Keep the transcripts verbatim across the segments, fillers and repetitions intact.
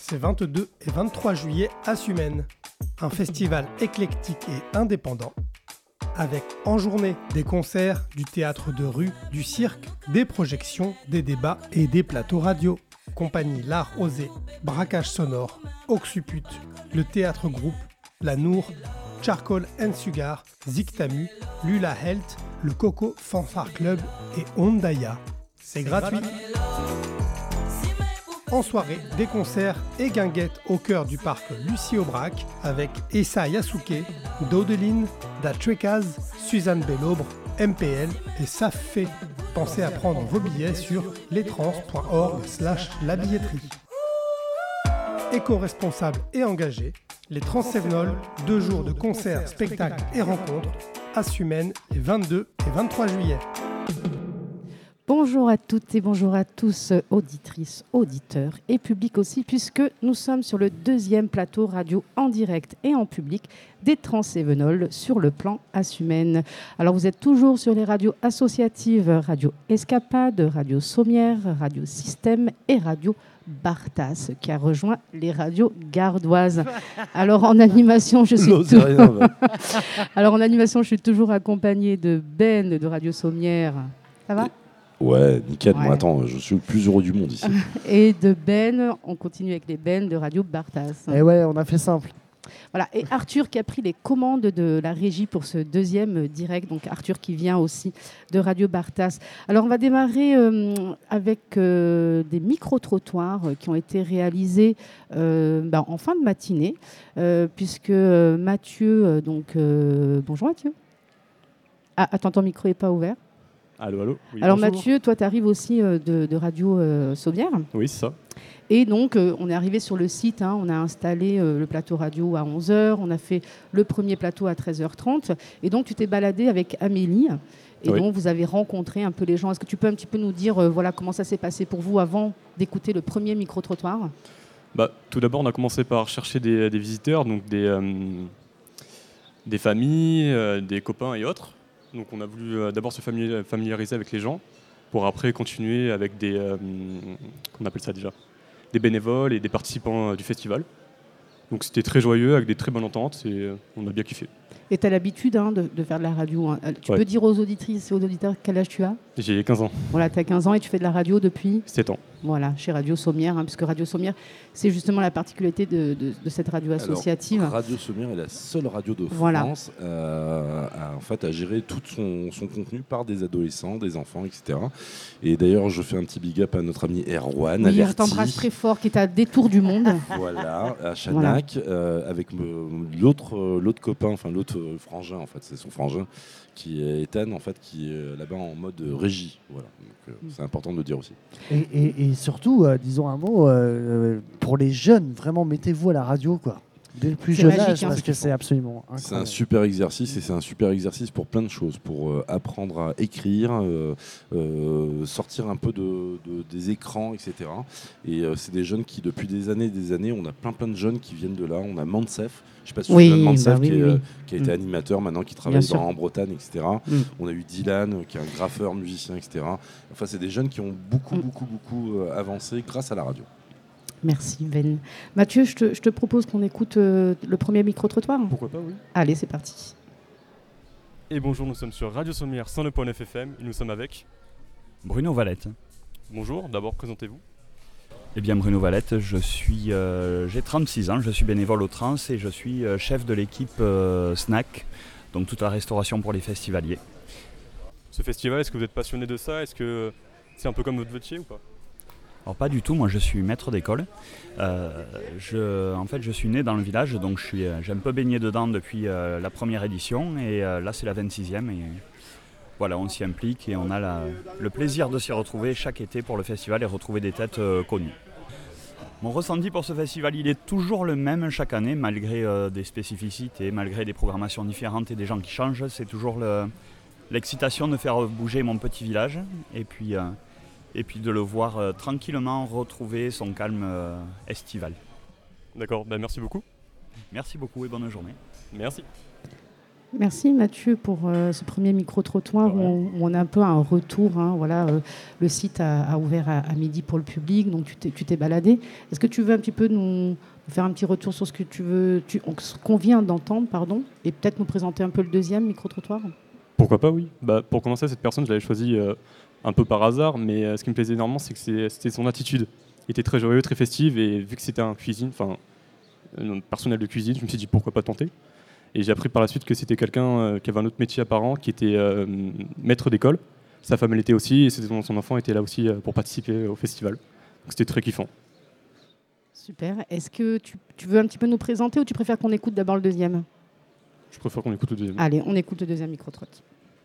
ces vingt-deux et vingt-trois juillet à Sumène. Un festival éclectique et indépendant, avec en journée des concerts, du théâtre de rue, du cirque, des projections, des débats et des plateaux radio. Compagnie L'Art Osé, Braquage Sonore, Oxuput, le Théâtre Groupe, La Nour, Charcoal and Sugar, Ziktamu, Lula Health, le Coco Fanfare Club et Ondaya. C'est gratuit. En soirée, des concerts et guinguettes au cœur du parc Lucie Aubrac avec Essa Yasuke, Dodeline, Da Trekaz, Suzanne Bellobre, M P L et Safé. Pensez à prendre vos billets sur lestrans point org slash la billetterie. Éco-responsable et engagé, les Transsévenols, deux jours de concerts, spectacles et rencontres à Sumène les vingt-deux et vingt-trois juillet. Bonjour à toutes et bonjour à tous, auditrices, auditeurs et public aussi, puisque nous sommes sur le deuxième plateau radio en direct et en public des Transsévenols sur le plan Assumène. Alors vous êtes toujours sur les radios associatives, Radio Escapade, Radio Sommière, Radio Système et Radio Bartas, qui a rejoint les radios gardoises. Alors en animation, je suis tou- rien, Alors en animation, je suis toujours accompagnée de Ben de Radio Sommière. Ça va ? Ouais, nickel. Ouais. Moi, attends, je suis le plus heureux du monde ici. Et de Ben, on continue avec les Ben de Radio Bartas. Et ouais, on a fait simple. Voilà, et Arthur qui a pris les commandes de la régie pour ce deuxième direct, donc Arthur qui vient aussi de Radio Bartas. Alors on va démarrer euh, avec euh, des micro-trottoirs qui ont été réalisés euh, bah, en fin de matinée, euh, puisque euh, Mathieu, euh, donc euh, bonjour Mathieu. Ah, attends, ton micro n'est pas ouvert. Allô, allô. Oui, Alors bonjour. Mathieu, toi tu arrives aussi euh, de, de Radio euh, Sommière. Oui, c'est ça. Et donc, euh, on est arrivé sur le site, hein, on a installé euh, le plateau radio à onze heures, on a fait le premier plateau à treize heures trente. Et donc, tu t'es baladé avec Amélie. Et Oui. donc, vous avez rencontré un peu les gens. Est-ce que tu peux un petit peu nous dire euh, voilà, comment ça s'est passé pour vous avant d'écouter le premier micro-trottoir ? Bah, tout d'abord, on a commencé par chercher des, des visiteurs, donc des, euh, des familles, euh, des copains et autres. Donc, on a voulu euh, d'abord se famili- familiariser avec les gens, pour après continuer avec des... Euh, qu'on appelle ça déjà ? Des bénévoles et des participants euh, du festival. Donc c'était très joyeux, avec des très bonnes ententes, et euh, on a bien kiffé. Et tu as l'habitude hein, de, de faire de la radio. Hein. Tu Ouais. peux dire aux auditrices et aux auditeurs quel âge tu as ? J'ai quinze ans, Voilà, tu as quinze ans et tu fais de la radio depuis ? sept ans. Voilà, chez Radio Sommière, hein, puisque Radio Sommière, c'est justement la particularité de, de, de cette radio associative. Alors, Radio Sommière est la seule radio de Voilà. France euh, à, en fait, à gérer tout son, son contenu par des adolescents, des enfants, et cetera. Et d'ailleurs, je fais un petit big up à notre ami Erwan. Oui, je averti. t'embrasse très fort, qui est à détour du monde. Voilà, à Chanac, euh, avec me- l'autre, euh, l'autre copain, enfin l'autre euh, frangin, en fait, c'est son frangin, qui est Ethan, en fait, qui est euh, là-bas en mode euh, régie. Voilà, donc euh, c'est important de le dire aussi. Et, et- et surtout, euh, disons un mot, euh, pour les jeunes, vraiment, mettez-vous à la radio, quoi. Dès le plus C'est jeune magique, âge, hein. parce que c'est absolument C'est un incroyable. super exercice et c'est un super exercice pour plein de choses, pour euh, apprendre à écrire, euh, euh, sortir un peu de, de- des écrans, et cetera. Et euh, c'est des jeunes qui, depuis des années et des années, on a plein plein de jeunes qui viennent de là. On a Mansef, je ne sais pas si Oui, tu connais Mansef, bah oui, qui, est, oui. euh, qui a été Mm. animateur maintenant, qui travaille sûr. dans, en Bretagne, et cetera. Mm. On a eu Dylan, euh, qui est un graffeur, musicien, et cetera. Enfin, c'est des jeunes qui ont beaucoup, Mm. beaucoup, beaucoup euh, avancé grâce à la radio. Merci Ben. Mathieu, je te, je te propose qu'on écoute euh, le premier micro-trottoir. Pourquoi pas, oui. Allez, c'est parti. Et bonjour, nous sommes sur Radio Sommière cent neuf point neuf F M, et nous sommes avec... Bruno Valette. Bonjour, d'abord présentez-vous. Eh bien Bruno Valette, je suis, euh, j'ai trente-six ans, je suis bénévole au Trans et je suis euh, chef de l'équipe euh, Snack, donc toute la restauration pour les festivaliers. Ce festival, est-ce que vous êtes passionné de ça ? Est-ce que c'est un peu comme votre métier ou pas ? Alors pas du tout, moi je suis maître d'école. Euh, je, en fait je suis né dans le village, donc je suis, euh, j'ai un peu baigné dedans depuis euh, la première édition et euh, là c'est la vingt-sixième et voilà, on s'y implique et on a la- le plaisir de s'y retrouver chaque été pour le festival et retrouver des têtes euh, connues. Mon ressenti pour ce festival, il est toujours le même chaque année, malgré euh, des spécificités, malgré des programmations différentes et des gens qui changent. C'est toujours le- l'excitation de faire bouger mon petit village et puis, euh, et puis de le voir euh, tranquillement retrouver son calme euh, estival. D'accord, ben merci beaucoup. Merci beaucoup et bonne journée. Merci. Merci Mathieu pour euh, ce premier micro-trottoir où on, où on a un peu un retour. Hein, voilà, euh, le site a, a ouvert à, à midi pour le public, donc tu t'es, tu t'es baladé. Est-ce que tu veux un petit peu nous, nous faire un petit retour sur ce que tu veux, tu, ce qu'on vient d'entendre, pardon, et peut-être nous présenter un peu le deuxième micro-trottoir? Pourquoi pas, oui. Bah, pour commencer, cette personne, je l'avais choisie euh, un peu par hasard, mais euh, ce qui me plaisait énormément, c'est que c'est, c'était son attitude. Il était très joyeux, très festif, et vu que c'était un cuisine, enfin, un personnel de cuisine, je me suis dit pourquoi pas tenter. Et j'ai appris par la suite que c'était quelqu'un euh, qui avait un autre métier apparent, qui était euh, maître d'école. Sa femme l'était aussi, et son, son enfant était là aussi euh, pour participer au festival. Donc c'était très kiffant. Super. Est-ce que tu, tu veux un petit peu nous présenter ou tu préfères qu'on écoute d'abord le deuxième? Je préfère qu'on écoute le deuxième. Allez, on écoute le deuxième micro-trottoir.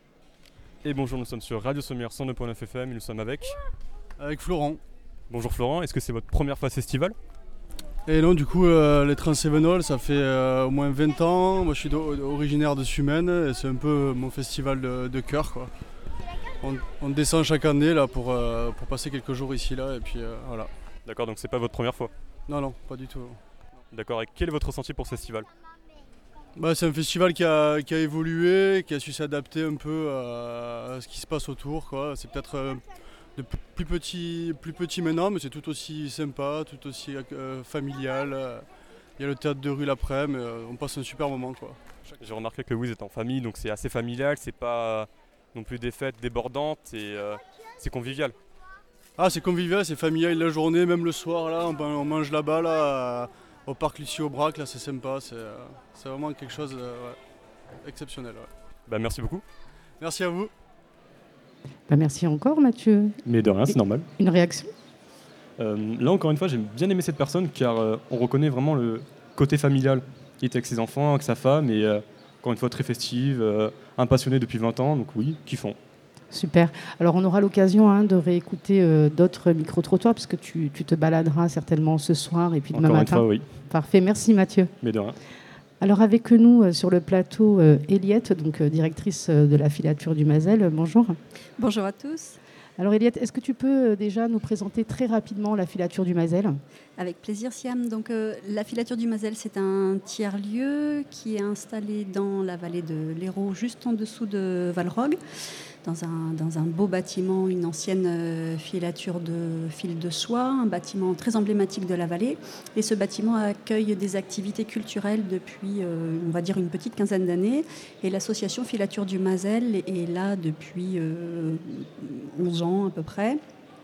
Et bonjour, nous sommes sur Radio Sommière cent neuf point neuf F M et nous sommes avec... Avec Florent. Bonjour Florent, est-ce que c'est votre première fois à ce festival? Et non, du coup, euh, les Trans-Cévenol, ça fait euh, au moins vingt ans. Moi, je suis originaire de Sumène et c'est un peu mon festival de, de cœur, quoi. On, on descend chaque année là, pour, euh, pour passer quelques jours ici, là, et puis euh, voilà. D'accord, donc c'est pas votre première fois? Non, non, pas du tout. D'accord, et quel est votre ressenti pour ce festival? Bah, c'est un festival qui a, qui a évolué, qui a su s'adapter un peu à, à ce qui se passe autour, quoi. C'est peut-être... Euh, de plus petit, plus petit maintenant, mais c'est tout aussi sympa, tout aussi euh, familial. Il y a le théâtre de rue l'après-midi, euh, on passe un super moment, quoi. J'ai remarqué que vous êtes en famille, donc c'est assez familial, c'est pas non plus des fêtes débordantes et euh, c'est convivial. Ah, c'est convivial, c'est familial la journée, même le soir, là, on, on mange là-bas, là, au parc Lucie-Aubrac, là, c'est sympa, c'est, euh, c'est vraiment quelque chose de ouais, exceptionnel. Ouais. Bah, merci beaucoup. Merci à vous. Bah merci encore Mathieu. Mais de rien, c'est normal. Une réaction? euh, Là encore une fois, j'ai bien aimé cette personne car euh, on reconnaît vraiment le côté familial. Il était avec ses enfants, avec sa femme et euh, encore une fois très festive, euh, un passionné depuis vingt ans, donc oui, kiffant. Super. Alors on aura l'occasion hein, de réécouter euh, d'autres micro-trottoirs parce que tu, tu te baladeras certainement ce soir et puis demain encore matin. Une fois, oui. Parfait, merci Mathieu. Mais de rien. Alors avec nous euh, sur le plateau, euh, Eliette, donc euh, directrice euh, de la filature du Mazel. Bonjour. Bonjour à tous. Alors Eliette, est-ce que tu peux euh, déjà nous présenter très rapidement la filature du Mazel? Avec plaisir, Siam. Donc, euh, la filature du Mazel, c'est un tiers-lieu qui est installé dans la vallée de l'Hérault, juste en dessous de Valrogue, dans un, dans un beau bâtiment, une ancienne euh, filature de fil de soie, un bâtiment très emblématique de la vallée. Et ce bâtiment accueille des activités culturelles depuis, euh, on va dire, une petite quinzaine d'années. Et l'association Filature du Mazel est là depuis euh, onze ans à peu près.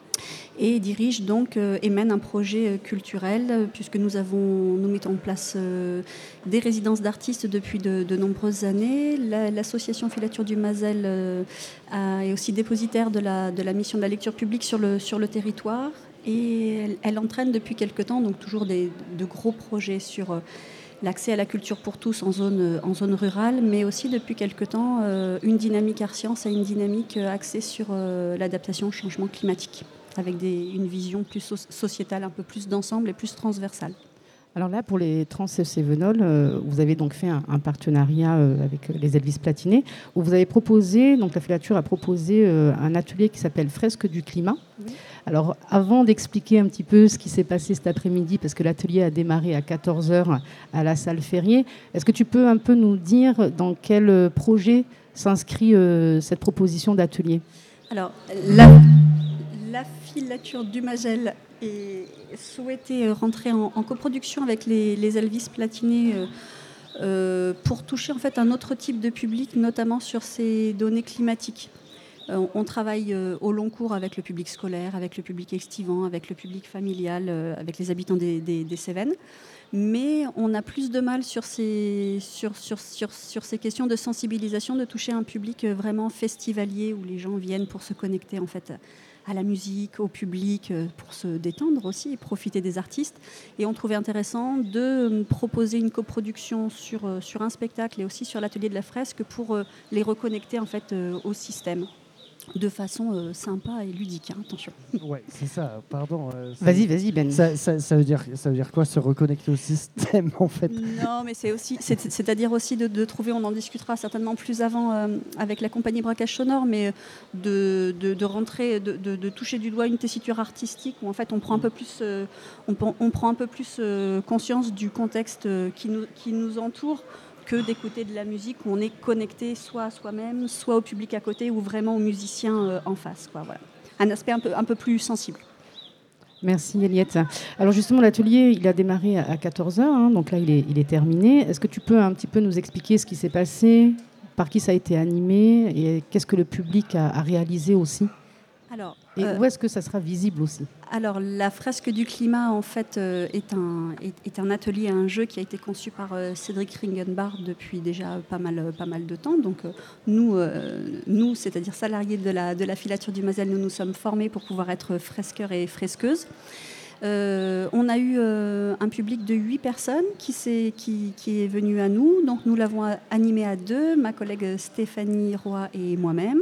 Et dirige donc euh, et mène un projet euh, culturel euh, puisque nous avons nous mettons en place euh, des résidences d'artistes depuis de, de nombreuses années. La, l'association Filature du Mazel euh, a, est aussi dépositaire de la, de la mission de la lecture publique sur le, sur le territoire et elle, elle entraîne depuis quelque temps donc toujours des, de gros projets sur euh, l'accès à la culture pour tous en zone, en zone rurale, mais aussi depuis quelque temps euh, une dynamique art science et une dynamique euh, axée sur euh, l'adaptation au changement climatique, avec des, une vision plus so- sociétale, un peu plus d'ensemble et plus transversale. Alors là, pour les Trans-Cévenol, euh, vous avez donc fait un, un partenariat euh, avec les Elvis Platinés, où vous avez proposé, donc la filature a proposé euh, un atelier qui s'appelle Fresque du climat. Oui. Alors, avant d'expliquer un petit peu ce qui s'est passé cet après-midi, parce que l'atelier a démarré à quatorze heures à la salle Ferrier, est-ce que tu peux un peu nous dire dans quel projet s'inscrit euh, cette proposition d'atelier? Alors, la, la filature du Mazel est souhaitée rentrer en, en coproduction avec les, les Elvis Platinés euh, euh, pour toucher en fait un autre type de public, notamment sur ces données climatiques. Euh, on travaille euh, au long cours avec le public scolaire, avec le public estivant, avec le public familial, euh, avec les habitants des, des, des Cévennes. Mais on a plus de mal sur ces, sur, sur, sur, sur ces questions de sensibilisation, de toucher un public vraiment festivalier où les gens viennent pour se connecter en fait à la musique, au public, pour se détendre aussi et profiter des artistes. Et on trouvait intéressant de proposer une coproduction sur, sur un spectacle et aussi sur l'atelier de la fresque pour les reconnecter en fait au système. De façon euh, sympa et ludique, hein, attention. Ouais, c'est ça, pardon. Euh, vas-y, vas-y, Ben. Ça, ça, ça, veut dire, ça veut dire quoi, se reconnecter au système, en fait? Non, mais c'est aussi, c'est, c'est-à-dire aussi de, de trouver, on en discutera certainement plus avant euh, avec la compagnie Braquage Sonore, mais de, de, de rentrer, de, de, de toucher du doigt une tessiture artistique où en fait on prend un peu plus, euh, on, on prend un peu plus euh, conscience du contexte qui nous, qui nous entoure, que d'écouter de la musique où on est connecté soit à soi-même, soit au public à côté ou vraiment aux musiciens euh, en face, quoi, voilà. Un aspect un peu, un peu plus sensible. Merci Eliette. Alors justement, l'atelier, il a démarré à quatorze heures, hein, donc là, il est, il est terminé. Est-ce que tu peux un petit peu nous expliquer ce qui s'est passé, par qui ça a été animé et qu'est-ce que le public a, a réalisé aussi ? Alors, et euh, où est-ce que ça sera visible aussi ? Alors, la fresque du climat, en fait, euh, est, un, est, est un atelier, un jeu qui a été conçu par euh, Cédric Ringenbach depuis déjà pas mal, pas mal de temps. Donc, euh, nous, euh, nous, c'est-à-dire salariés de la, de la filature du Mazel, nous nous sommes formés pour pouvoir être fresqueurs et fresqueuses. Euh, on a eu euh, un public de huit personnes qui, qui, qui est venu à nous. Donc, nous l'avons animé à deux, ma collègue Stéphanie Roy et moi-même.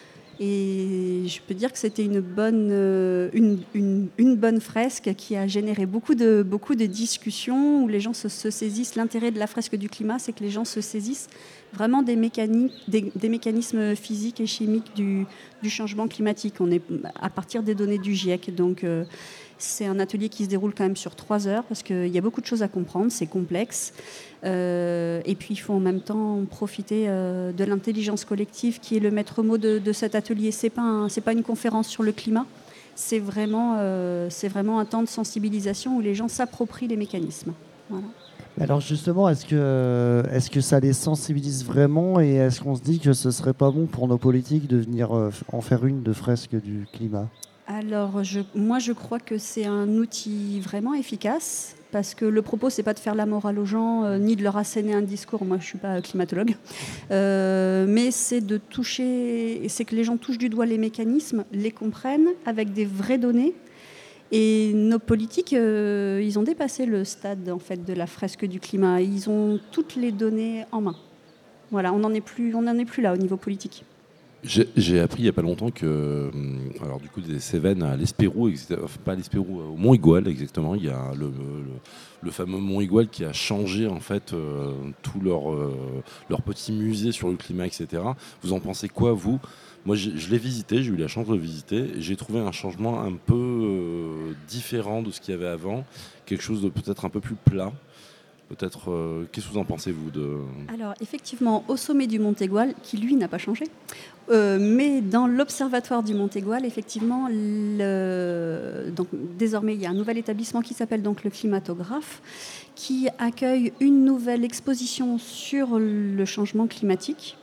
Et je peux dire que c'était une bonne, une, une, une bonne fresque qui a généré beaucoup de, beaucoup de discussions où les gens se, se saisissent. L'intérêt de la fresque du climat, c'est que les gens se saisissent vraiment des, mécaniques, des, des mécanismes physiques et chimiques du, du changement climatique. On est à partir des données du GIEC. Donc, euh, c'est un atelier qui se déroule quand même sur trois heures parce qu'il y a beaucoup de choses à comprendre, c'est complexe. Euh, et puis, il faut en même temps profiter euh, de l'intelligence collective qui est le maître mot de, de cet atelier. Ce n'est pas, un, c'est pas une conférence sur le climat, c'est vraiment, euh, c'est vraiment un temps de sensibilisation où les gens s'approprient les mécanismes. Voilà. Alors justement, est-ce que, est-ce que ça les sensibilise vraiment et est-ce qu'on se dit que ce ne serait pas bon pour nos politiques de venir euh, en faire une de fresque du climat ? Alors, je, moi, je crois que c'est un outil vraiment efficace parce que le propos, c'est pas de faire la morale aux gens euh, ni de leur asséner un discours. Moi, je suis pas climatologue, euh, mais c'est de toucher, c'est que les gens touchent du doigt les mécanismes, les comprennent avec des vraies données. Et nos politiques, euh, ils ont dépassé le stade en fait de la fresque du climat. Ils ont toutes les données en main. Voilà, on n'en est plus, on n'en est plus là au niveau politique. J'ai, j'ai appris il n'y a pas longtemps que, alors du coup, des Cévennes à l'Espérou, enfin, pas à l'Espérou, au Mont Igual exactement, il y a le, le, le fameux Mont Igual qui a changé en fait euh, tout leur, euh, leur petit musée sur le climat, et cetera. Vous en pensez quoi, vous ? Moi, je, je l'ai visité, j'ai eu la chance de le visiter, et j'ai trouvé un changement un peu euh, différent de ce qu'il y avait avant, quelque chose de peut-être un peu plus plat. Peut-être, euh, qu'est-ce que vous en pensez, vous de... Alors, effectivement, au sommet du Mont Igual, qui lui n'a pas changé, euh, mais dans l'observatoire du Mont Igual, effectivement, le... donc, désormais, il y a un nouvel établissement qui s'appelle donc le Climatographe, qui accueille une nouvelle exposition sur le changement climatique.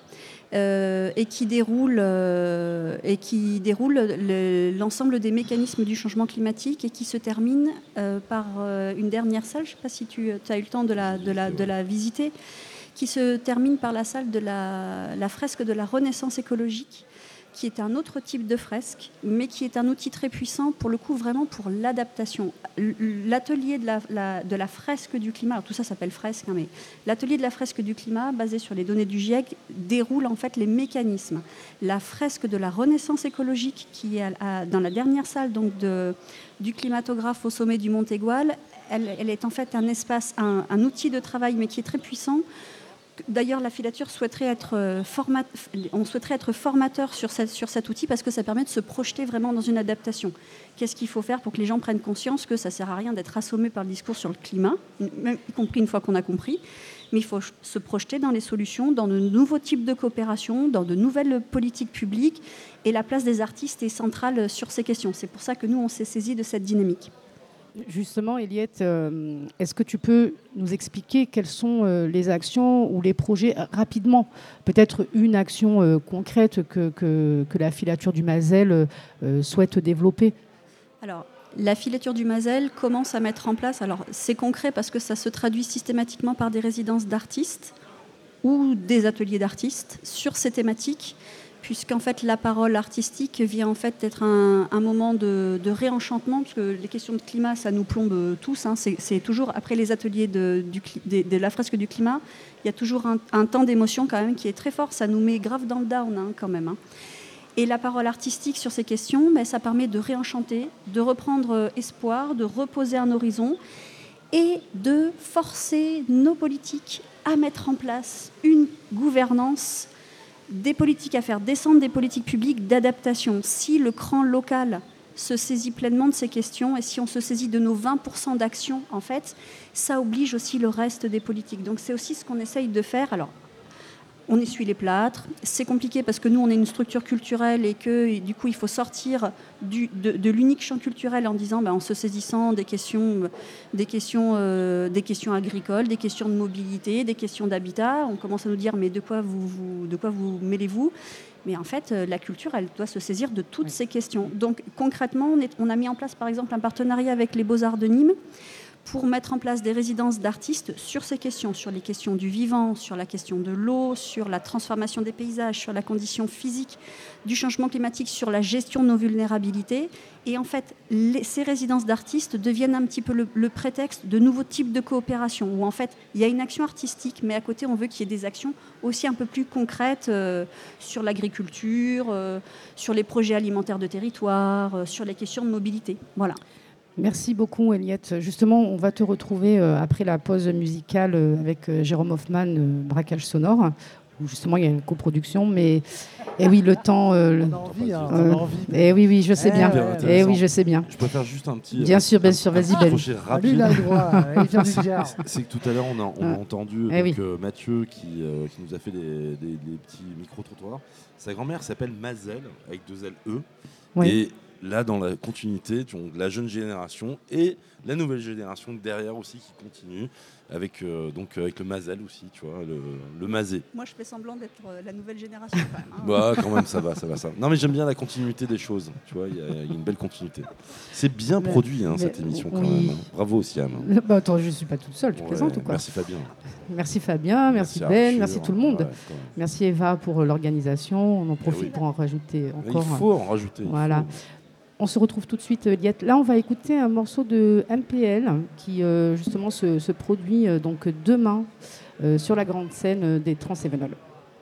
Euh, et qui déroule, euh, et qui déroule le, l'ensemble des mécanismes du changement climatique et qui se termine euh, par euh, une dernière salle, je ne sais pas si tu as eu le temps de la, de, la, de la visiter, qui se termine par la salle de la, la fresque de la Renaissance écologique, qui est un autre type de fresque, mais qui est un outil très puissant, pour le coup, vraiment pour l'adaptation. L'atelier de la, la, de la fresque du climat, alors tout ça s'appelle fresque, hein, mais l'atelier de la fresque du climat, basé sur les données du GIEC, déroule en fait les mécanismes. La fresque de la Renaissance écologique, qui est à, à, dans la dernière salle donc de, du climatographe au sommet du Mont Igual, elle, elle est en fait un espace, un, un outil de travail, mais qui est très puissant. D'ailleurs, la filature souhaiterait être, format... on souhaiterait être formateur sur, cette, sur cet outil parce que ça permet de se projeter vraiment dans une adaptation. Qu'est-ce qu'il faut faire pour que les gens prennent conscience que ça ne sert à rien d'être assommé par le discours sur le climat, même y compris une fois qu'on a compris, mais il faut se projeter dans les solutions, dans de nouveaux types de coopération, dans de nouvelles politiques publiques, et la place des artistes est centrale sur ces questions. C'est pour ça que nous, on s'est saisi de cette dynamique. Justement, Eliette, euh, est-ce que tu peux nous expliquer quelles sont euh, les actions ou les projets euh, rapidement ? Peut-être une action euh, concrète que, que, que la filature du Mazel euh, souhaite développer ? Alors, la filature du Mazel commence à mettre en place, alors c'est concret parce que ça se traduit systématiquement par des résidences d'artistes ou des ateliers d'artistes sur ces thématiques, puisqu'en fait la parole artistique vient en fait être un, un moment de, de réenchantement, parce que les questions de climat, ça nous plombe tous. Hein. C'est, c'est toujours, après les ateliers de, du, de, de la fresque du climat, il y a toujours un, un temps d'émotion quand même qui est très fort. Ça nous met grave dans le down hein, quand même. Hein. Et la parole artistique sur ces questions, ben, ça permet de réenchanter, de reprendre espoir, de reposer un horizon et de forcer nos politiques à mettre en place une gouvernance, des politiques à faire descendre des politiques publiques d'adaptation. Si le cran local se saisit pleinement de ces questions et si on se saisit de nos vingt pour cent d'actions, en fait, ça oblige aussi le reste des politiques. Donc c'est aussi ce qu'on essaye de faire. Alors, on essuie les plâtres. C'est compliqué parce que nous, on est une structure culturelle et que et du coup, il faut sortir du, de, de l'unique champ culturel en disant, ben, en se saisissant des questions, des, questions, euh, des questions agricoles, des questions de mobilité, des questions d'habitat. On commence à nous dire, mais de quoi vous, vous, de quoi vous mêlez-vous ? Mais en fait, la culture, elle doit se saisir de toutes ces questions. Donc concrètement, on, est, on a mis en place, par exemple, un partenariat avec les Beaux-Arts de Nîmes pour mettre en place des résidences d'artistes sur ces questions, sur les questions du vivant, sur la question de l'eau, sur la transformation des paysages, sur la condition physique du changement climatique, sur la gestion de nos vulnérabilités. Et en fait, les, ces résidences d'artistes deviennent un petit peu le, le prétexte de nouveaux types de coopération, où en fait, il y a une action artistique, mais à côté, on veut qu'il y ait des actions aussi un peu plus concrètes euh, sur l'agriculture, euh, sur les projets alimentaires de territoire, euh, sur les questions de mobilité. Voilà. Merci beaucoup, Eliette. Justement, on va te retrouver euh, après la pause musicale euh, avec euh, Jérôme Hoffman, euh, Braquage sonore, où justement il y a une coproduction. Mais eh oui, le temps. Euh, on a envie, hein, euh, on a envie. Eh oui, oui, je sais Eh bien. ouais, Eh oui, je sais bien. Je peux faire juste un petit. Bien euh, sûr, bien un- sûr. un Vas-y, petit Ben. crochet Ah, lui, rapide. il a le droit, il vient du C'est- Gard. C'est que tout à l'heure, on a, on a Ah. entendu Eh donc, oui. euh, Mathieu qui, euh, qui nous a fait des, des- des petits micro-trottoirs. Sa grand-mère s'appelle Mazel, avec deux L E. Oui. Et là, dans la continuité, donc, la jeune génération et la nouvelle génération derrière aussi qui continue, avec, euh, donc, avec le Mazel aussi, tu vois, le, le Mazé. Moi, je fais semblant d'être euh, la nouvelle génération quand même. hein. Bah, quand même, ça va, ça va, ça va. Non, mais j'aime bien la continuité des choses, tu vois, il y, a il y a une belle continuité. C'est bien Mais- produit, hein, mais- cette émission, quand oui. même. hein. Bravo, Siam. Bah, attends, je ne suis pas toute seule, tu Ouais, plaisantes ou quoi? Merci Fabien. Merci Fabien, merci, Ben, Arthur. merci tout le monde. Ouais, quand même. Merci Eva pour euh, l'organisation. On en profite oui. pour en rajouter Mais encore. il faut en rajouter. il Voilà. faut. On se retrouve tout de suite, Eliette. Là, on va écouter un morceau de M P L qui, euh, justement, se, se produit euh, donc demain euh, sur la grande scène euh, des Trans-Événols.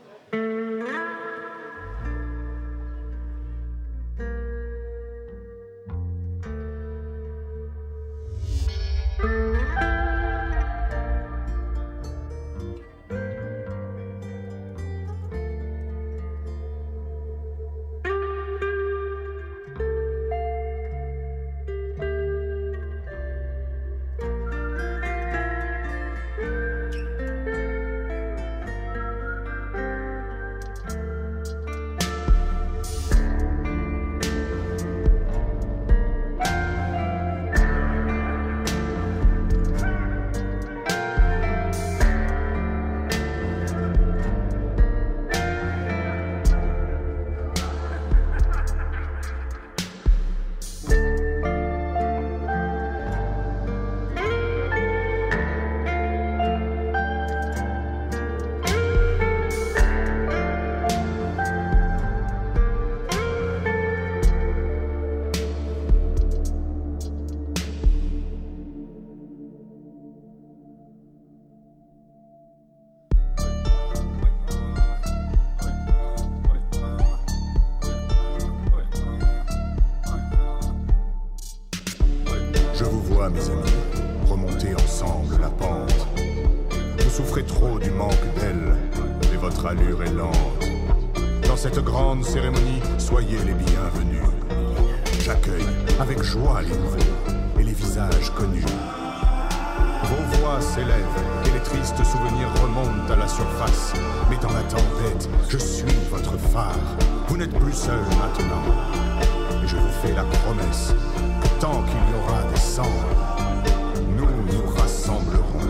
Je vous vois, mes amis, remonter ensemble la pente. Vous souffrez trop du manque d'aile, et votre allure est lente. Dans cette grande cérémonie, soyez les bienvenus. J'accueille avec joie les nouveaux et les visages connus. Vos voix s'élèvent et les tristes souvenirs remontent à la surface. Mais dans la tempête, je suis votre phare. Vous n'êtes plus seul maintenant. Et je vous fais la promesse que tant qu'il y aura des cendres, nous nous rassemblerons.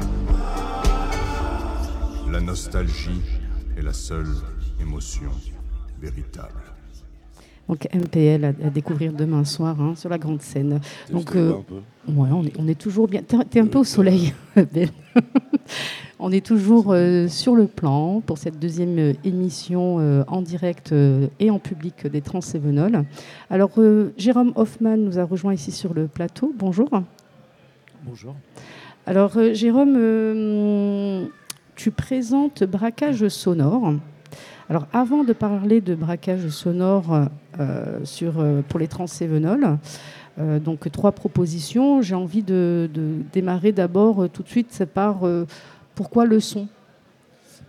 La nostalgie est la seule émotion véritable. Donc M P L à, à découvrir demain soir hein, sur la grande scène. T'es Donc juste euh, là un peu. ouais, on est, on est toujours bien. T'es, t'es un peu au soleil, Ben. On est toujours euh, sur le plan pour cette deuxième euh, émission euh, en direct euh, et en public des Trans-Événols. Alors euh, Jérôme Hoffman nous a rejoint ici sur le plateau. Bonjour. Bonjour. Alors euh, Jérôme, euh, tu présentes Braquage sonore. Alors, avant de parler de braquage sonore euh, sur, euh, pour les Trans-Événols, euh, donc trois propositions, j'ai envie de, de démarrer d'abord euh, tout de suite par euh, pourquoi le son ?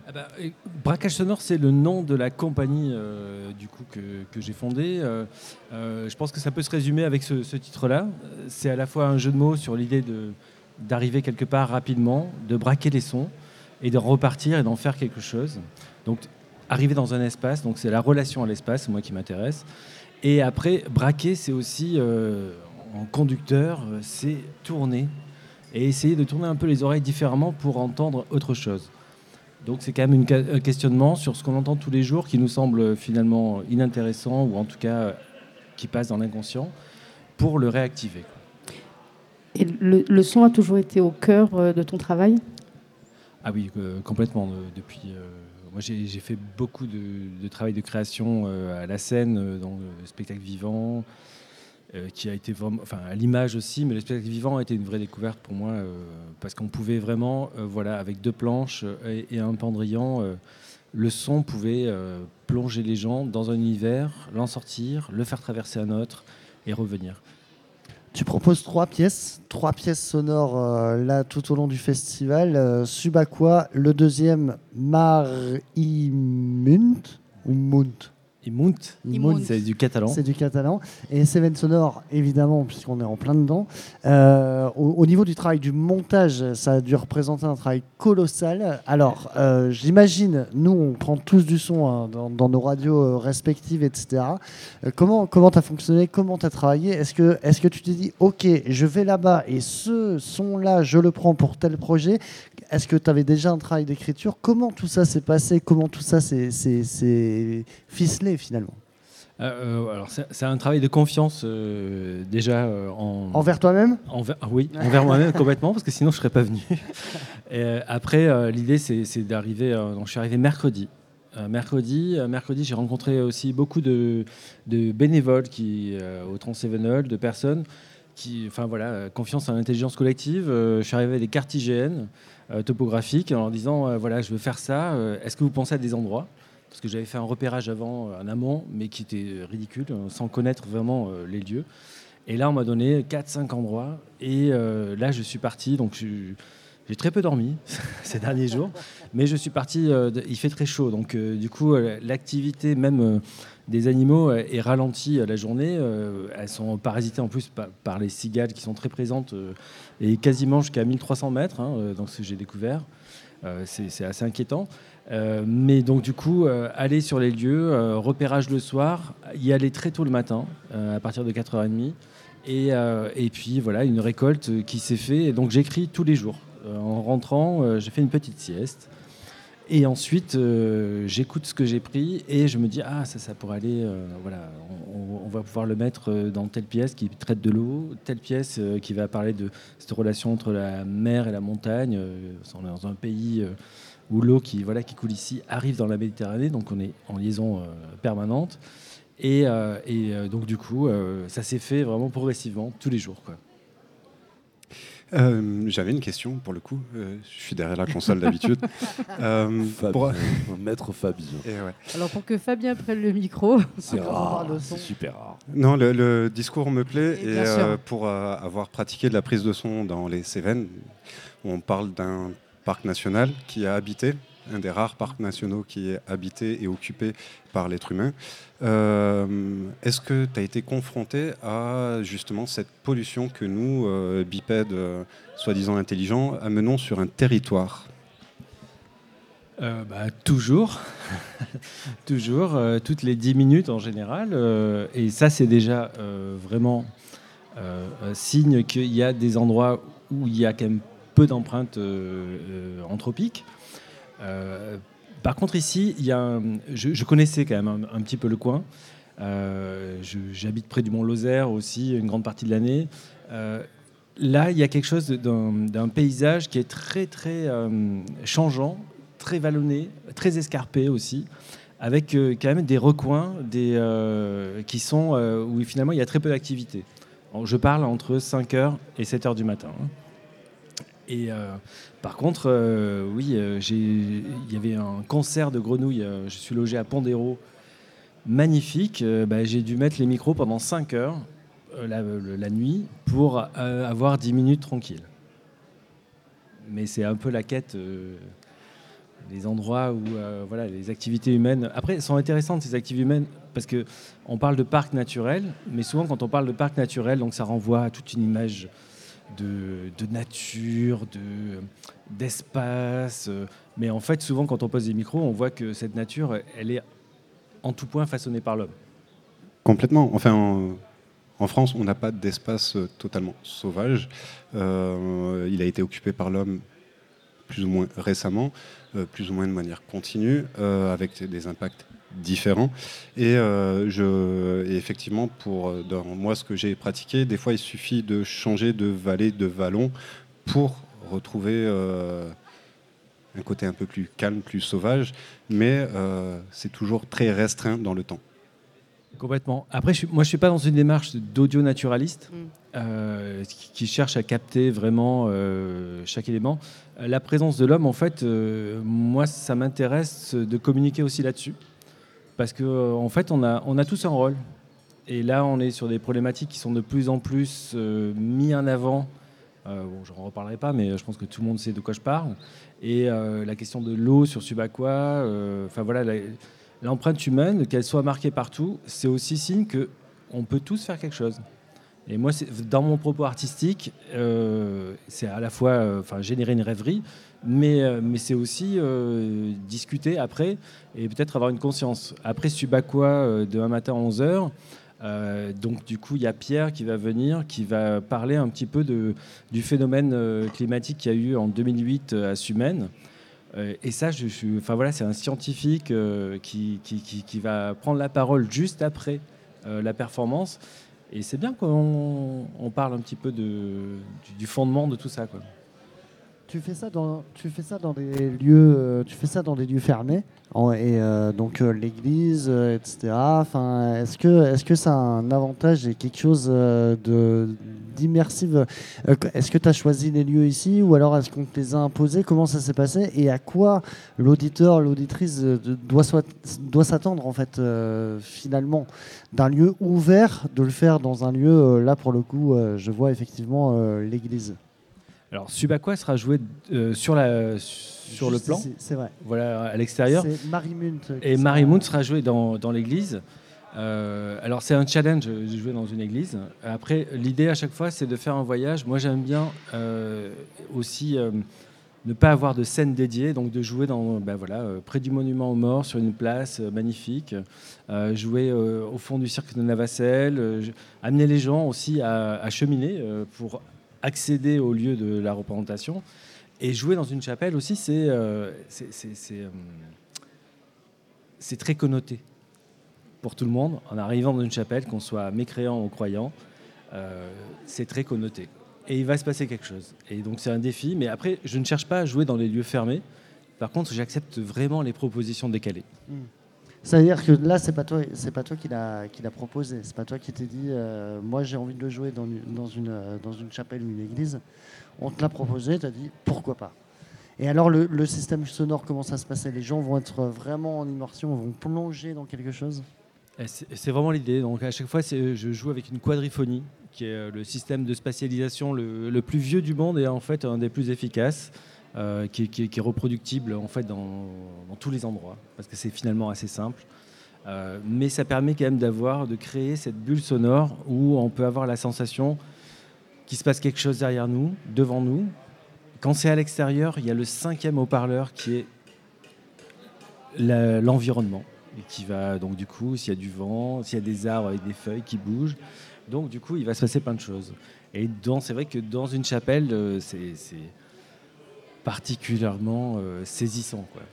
Ah bah, Braquage sonore, c'est le nom de la compagnie euh, du coup, que, que j'ai fondée. Euh, euh, je pense que ça peut se résumer avec ce, ce titre-là. C'est à la fois un jeu de mots sur l'idée de, d'arriver quelque part rapidement, de braquer les sons et de repartir et d'en faire quelque chose. Donc, arriver dans un espace, donc c'est la relation à l'espace, moi qui m'intéresse. Et après, braquer, c'est aussi, euh, en conducteur, c'est tourner et essayer de tourner un peu les oreilles différemment pour entendre autre chose. Donc c'est quand même une, un questionnement sur ce qu'on entend tous les jours qui nous semble finalement inintéressant ou en tout cas euh, qui passe dans l'inconscient pour le réactiver. Et le, le son a toujours été au cœur euh, de ton travail ? Ah oui, euh, complètement. Euh, depuis, euh, moi j'ai, j'ai fait beaucoup de, de travail de création euh, à la scène, euh, dans le spectacle vivant, euh, qui a été vraiment, enfin à l'image aussi, mais le spectacle vivant a été une vraie découverte pour moi euh, parce qu'on pouvait vraiment, euh, voilà, avec deux planches et, et un pendrian, euh, le son pouvait euh, plonger les gens dans un univers, l'en sortir, le faire traverser un autre et revenir. Tu proposes trois pièces, trois pièces sonores euh, là tout au long du festival. Euh, Subaqua, le deuxième Marimunt ou Munt. Imunt, Imunt. C'est du catalan. C'est du catalan. Et Cévennes sonore, évidemment, puisqu'on est en plein dedans. Euh, au, au niveau du travail du montage, ça a dû représenter un travail colossal. Alors, euh, j'imagine, nous, on prend tous du son hein, dans, dans nos radios respectives, et cetera. Euh, comment comment tu as fonctionné? Comment tu as travaillé? Est-ce que, est-ce que tu t'es dit, OK, je vais là-bas et ce son-là, je le prends pour tel projet? Est-ce que tu avais déjà un travail d'écriture? Comment tout ça s'est passé? Comment tout ça s'est, s'est, s'est ficelé finalement? euh, Alors c'est, c'est un travail de confiance euh, déjà euh, en... Envers toi-même? Envers, oui, envers moi-même complètement, parce que sinon je ne serais pas venu. Et, euh, après, euh, l'idée c'est, c'est d'arriver... Euh, donc, je suis arrivé mercredi. Euh, mercredi, euh, mercredi, j'ai rencontré aussi beaucoup de, de bénévoles qui, euh, au Trans-Cévenol, de personnes qui... Enfin voilà, euh, confiance en l'intelligence collective. Euh, je suis arrivé avec des cartes I G N euh, topographiques en leur disant, euh, voilà, je veux faire ça. Euh, est-ce que vous pensez à des endroits ? Parce que j'avais fait un repérage avant, en amont, mais qui était ridicule, sans connaître vraiment euh, les lieux. Et là, on m'a donné quatre cinq endroits. Et euh, là, je suis parti. Donc, je, j'ai très peu dormi ces derniers jours. Mais je suis parti, euh, de, il fait très chaud. Donc, euh, du coup, euh, l'activité même euh, des animaux euh, est ralentie la journée. Euh, elles sont parasitées en plus par, par les cigales qui sont très présentes euh, et quasiment jusqu'à mille trois cents mètres. Hein, euh, donc, ce que j'ai découvert. Euh, c'est, c'est assez inquiétant. Euh, mais donc du coup, euh, aller sur les lieux, euh, repérage le soir, y aller très tôt le matin, euh, à partir de quatre heures trente. Et, euh, et puis voilà, une récolte qui s'est faite. Et donc j'écris tous les jours. Euh, en rentrant, euh, j'ai fait une petite sieste. Et ensuite, euh, j'écoute ce que j'ai pris et je me dis, ah ça, ça pourrait aller, euh, voilà, on, on va pouvoir le mettre dans telle pièce qui traite de l'eau, telle pièce euh, qui va parler de cette relation entre la mer et la montagne. Euh, on est dans un pays... Euh, où l'eau qui, voilà, qui coule ici arrive dans la Méditerranée, donc on est en liaison euh, permanente. Et, euh, et euh, donc du coup, euh, ça s'est fait vraiment progressivement, tous les jours, quoi. Euh, j'avais une question pour le coup. Euh, je suis derrière la console d'habitude. euh, Fabien, pour... Maître Fabien. Et ouais. Alors pour que Fabien prenne le micro, c'est rare, c'est super rare. Non, le, le discours me plaît et, et euh, pour euh, avoir pratiqué de la prise de son dans les Cévennes, on parle d'un parc national qui a habité, un des rares parcs nationaux qui est habité et occupé par l'être humain. Euh, est-ce que tu as été confronté à justement cette pollution que nous, euh, bipèdes, euh, soi-disant intelligents, amenons sur un territoire ? euh, bah, Toujours, toujours, euh, toutes les dix minutes en général. Euh, et ça, c'est déjà euh, vraiment euh, un signe qu'il y a des endroits où il y a quand même peu d'empreintes euh, euh, anthropiques. Euh, par contre, ici, il y a un, je, je connaissais quand même un, un petit peu le coin. Euh, je, j'habite près du Mont Lozère aussi, une grande partie de l'année. Euh, là, il y a quelque chose d'un, d'un paysage qui est très, très euh, changeant, très vallonné, très escarpé aussi, avec euh, quand même des recoins des, euh, qui sont, euh, où finalement il y a très peu d'activité. Alors, je parle entre cinq heures et sept heures du matin. Hein. Et euh, par contre, euh, oui, euh, il y avait un concert de grenouilles. Euh, je suis logé à Pondéro, magnifique. Euh, bah, j'ai dû mettre les micros pendant cinq heures euh, la, la nuit pour euh, avoir dix minutes tranquilles. Mais c'est un peu la quête. Euh, les endroits où euh, voilà, les activités humaines. Après, elles sont intéressantes ces activités humaines parce que on parle de parc naturel, mais souvent quand on parle de parc naturel, donc ça renvoie à toute une image de, de nature, de, d'espace. Mais en fait, souvent quand on pose des micros, on voit que cette nature, elle est en tout point façonnée par l'homme. Complètement. Enfin, en, en France, on n'a pas d'espace totalement sauvage. Euh, il a été occupé par l'homme plus ou moins récemment, euh, plus ou moins de manière continue, euh, avec des impacts différents. Et, euh, je, et effectivement, pour dans moi, ce que j'ai pratiqué, des fois, il suffit de changer de vallée, de vallon, pour retrouver euh, un côté un peu plus calme, plus sauvage, mais euh, c'est toujours très restreint dans le temps. Complètement. Après, je suis, moi, je ne suis pas dans une démarche d'audio-naturaliste mm. euh, qui, qui cherche à capter vraiment euh, chaque élément. La présence de l'homme, en fait, euh, moi, ça m'intéresse de communiquer aussi là-dessus. Parce qu'en euh, en fait, on a, on a tous un rôle. Et là, on est sur des problématiques qui sont de plus en plus euh, mises en avant. Euh, bon, je n'en reparlerai pas, mais je pense que tout le monde sait de quoi je parle. Et euh, la question de l'eau sur Subaqua, euh, enfin voilà... La, L'empreinte humaine, qu'elle soit marquée partout, c'est aussi signe qu'on peut tous faire quelque chose. Et moi, c'est, dans mon propos artistique, euh, c'est à la fois euh, enfin, générer une rêverie, mais, euh, mais c'est aussi euh, discuter après et peut-être avoir une conscience. Après Subaqua, euh, demain matin à onze heures, euh, donc du coup, il y a Pierre qui va venir, qui va parler un petit peu de, du phénomène euh, climatique qu'il y a eu en deux mille huit à Sumène. Et ça, je, je, enfin voilà, c'est un scientifique euh, qui, qui, qui, qui va prendre la parole juste après euh, la performance. Et c'est bien qu'on on parle un petit peu de, du, du fondement de tout ça, quoi. Tu fais ça dans, tu fais ça dans des lieux, euh, tu fais ça dans des lieux fermés, en, et euh, donc euh, l'église, euh, et cetera. Enfin, est-ce que, est-ce que ça a un avantage et quelque chose euh, de d'immersive euh, Est-ce que tu as choisi les lieux ici, ou alors est-ce qu'on te les a imposés? Comment ça s'est passé, et à quoi l'auditeur, l'auditrice euh, doit, soit, doit s'attendre en fait euh, finalement d'un lieu ouvert, de le faire dans un lieu euh, là pour le coup, euh, je vois effectivement euh, l'église. Alors, Subaqua sera joué euh, sur, la, sur le plan, ici, c'est vrai. Voilà, à l'extérieur. C'est Marimunt. Et Marimunt sera joué dans, dans l'église. Euh, alors, c'est un challenge de jouer dans une église. Après, l'idée à chaque fois, c'est de faire un voyage. Moi, j'aime bien euh, aussi euh, ne pas avoir de scène dédiée, donc de jouer dans, ben voilà, euh, près du monument aux morts, sur une place euh, magnifique, euh, jouer euh, au fond du cirque de Navacelle, euh, amener les gens aussi à, à cheminer euh, pour accéder au lieu de la représentation. Et jouer dans une chapelle aussi, c'est, euh, c'est, c'est, c'est, euh, c'est très connoté pour tout le monde. En arrivant dans une chapelle, qu'on soit mécréant ou croyant, euh, c'est très connoté. Et il va se passer quelque chose. Et donc c'est un défi. Mais après, je ne cherche pas à jouer dans les lieux fermés. Par contre, j'accepte vraiment les propositions décalées. Mmh. Ça veut dire que là, c'est pas toi, c'est pas toi qui l'a, qui l'a proposé. C'est pas toi qui t'es dit, euh, moi j'ai envie de le jouer dans une, dans une, dans une chapelle ou une église. On te l'a proposé, t'as dit pourquoi pas. Et alors le, le système sonore, comment ça se passait? Les gens vont être vraiment en immersion, vont plonger dans quelque chose? C'est, c'est vraiment l'idée. Donc à chaque fois, c'est, je joue avec une quadriphonie, qui est le système de spatialisation le, le plus vieux du monde et en fait un des plus efficaces. Euh, qui, qui, qui est reproductible en fait dans, dans tous les endroits parce que c'est finalement assez simple, euh, mais ça permet quand même d'avoir de créer cette bulle sonore où on peut avoir la sensation qu'il se passe quelque chose derrière nous, devant nous. Quand c'est à l'extérieur, il y a le cinquième haut-parleur qui est la, l'environnement et qui va donc du coup, s'il y a du vent, s'il y a des arbres avec des feuilles qui bougent, donc du coup il va se passer plein de choses. Et dans, c'est vrai que dans une chapelle, euh, c'est, c'est particulièrement euh, saisissant, quoi.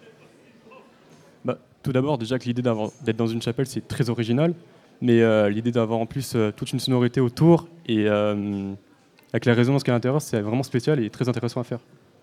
Bah, tout d'abord, déjà que l'idée d'avoir, d'être dans une chapelle, c'est très original, mais euh, l'idée d'avoir en plus euh, toute une sonorité autour et euh, avec la résonance qu'il y a à l'intérieur, c'est vraiment spécial et très intéressant à faire.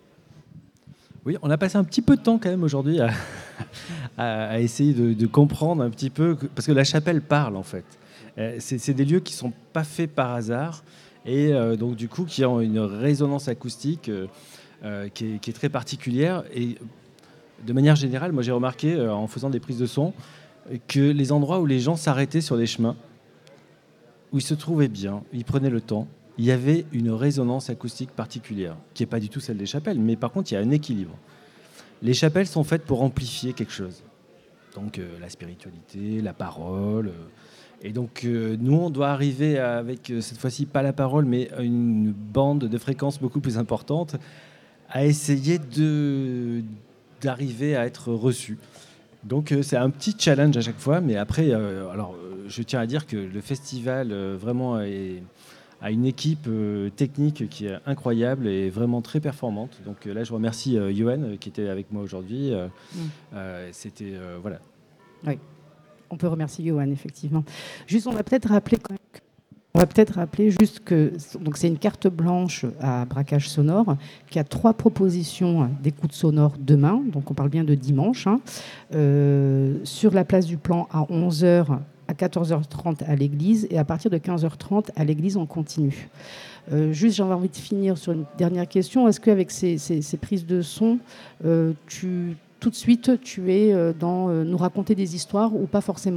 Oui, on a passé un petit peu de temps quand même aujourd'hui à, à, à essayer de, de comprendre un petit peu, que, parce que la chapelle parle en fait. Euh, c'est, c'est des lieux qui ne sont pas faits par hasard et euh, donc du coup qui ont une résonance acoustique euh, Euh, qui, est, qui est très particulière. Et de manière générale, moi j'ai remarqué euh, en faisant des prises de son que les endroits où les gens s'arrêtaient sur des chemins, où ils se trouvaient bien, ils prenaient le temps, il y avait une résonance acoustique particulière, qui n'est pas du tout celle des chapelles, mais par contre il y a un équilibre. Les chapelles sont faites pour amplifier quelque chose. Donc euh, la spiritualité, la parole. Euh, et donc euh, nous, on doit arriver avec, euh, cette fois-ci, pas la parole, mais une bande de fréquences beaucoup plus importante, à essayer de, d'arriver à être reçu. Donc euh, c'est un petit challenge à chaque fois, mais après, euh, alors, euh, je tiens à dire que le festival euh, vraiment est, a une équipe euh, technique qui est incroyable et vraiment très performante. Donc euh, là, je remercie euh, Yoann euh, qui était avec moi aujourd'hui. Euh, mm. euh, c'était euh, voilà. Oui, on peut remercier Yoann effectivement. Juste, on va peut-être rappeler quand même. Que... On va peut-être rappeler juste que donc c'est une carte blanche à braquage sonore qui a trois propositions d'écoute sonore demain, donc on parle bien de dimanche, hein, euh, sur la place du Plan à onze heures, à quatorze heures trente à l'église et à partir de quinze heures trente à l'église en continu. Euh, juste, j'avais envie de finir sur une dernière question. Est-ce qu'avec ces, ces, ces prises de son, euh, tu, tout de suite, tu es dans euh, nous raconter des histoires ou pas forcément ?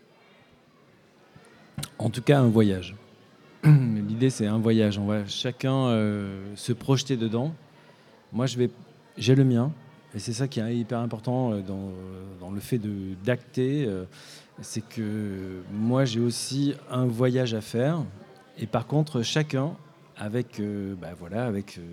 En tout cas, un voyage. L'idée, c'est un voyage. On va chacun euh, se projeter dedans. Moi, je vais, j'ai le mien. Et c'est ça qui est hyper important euh, dans, dans le fait de, d'acter. Euh, c'est que moi, j'ai aussi un voyage à faire. Et par contre, chacun, avec, euh, bah, voilà, avec euh,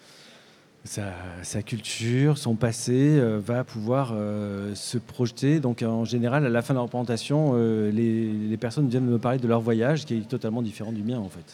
sa, sa culture, son passé, euh, va pouvoir euh, se projeter. Donc en général, à la fin de la représentation, euh, les, les personnes viennent me parler de leur voyage, qui est totalement différent du mien en fait.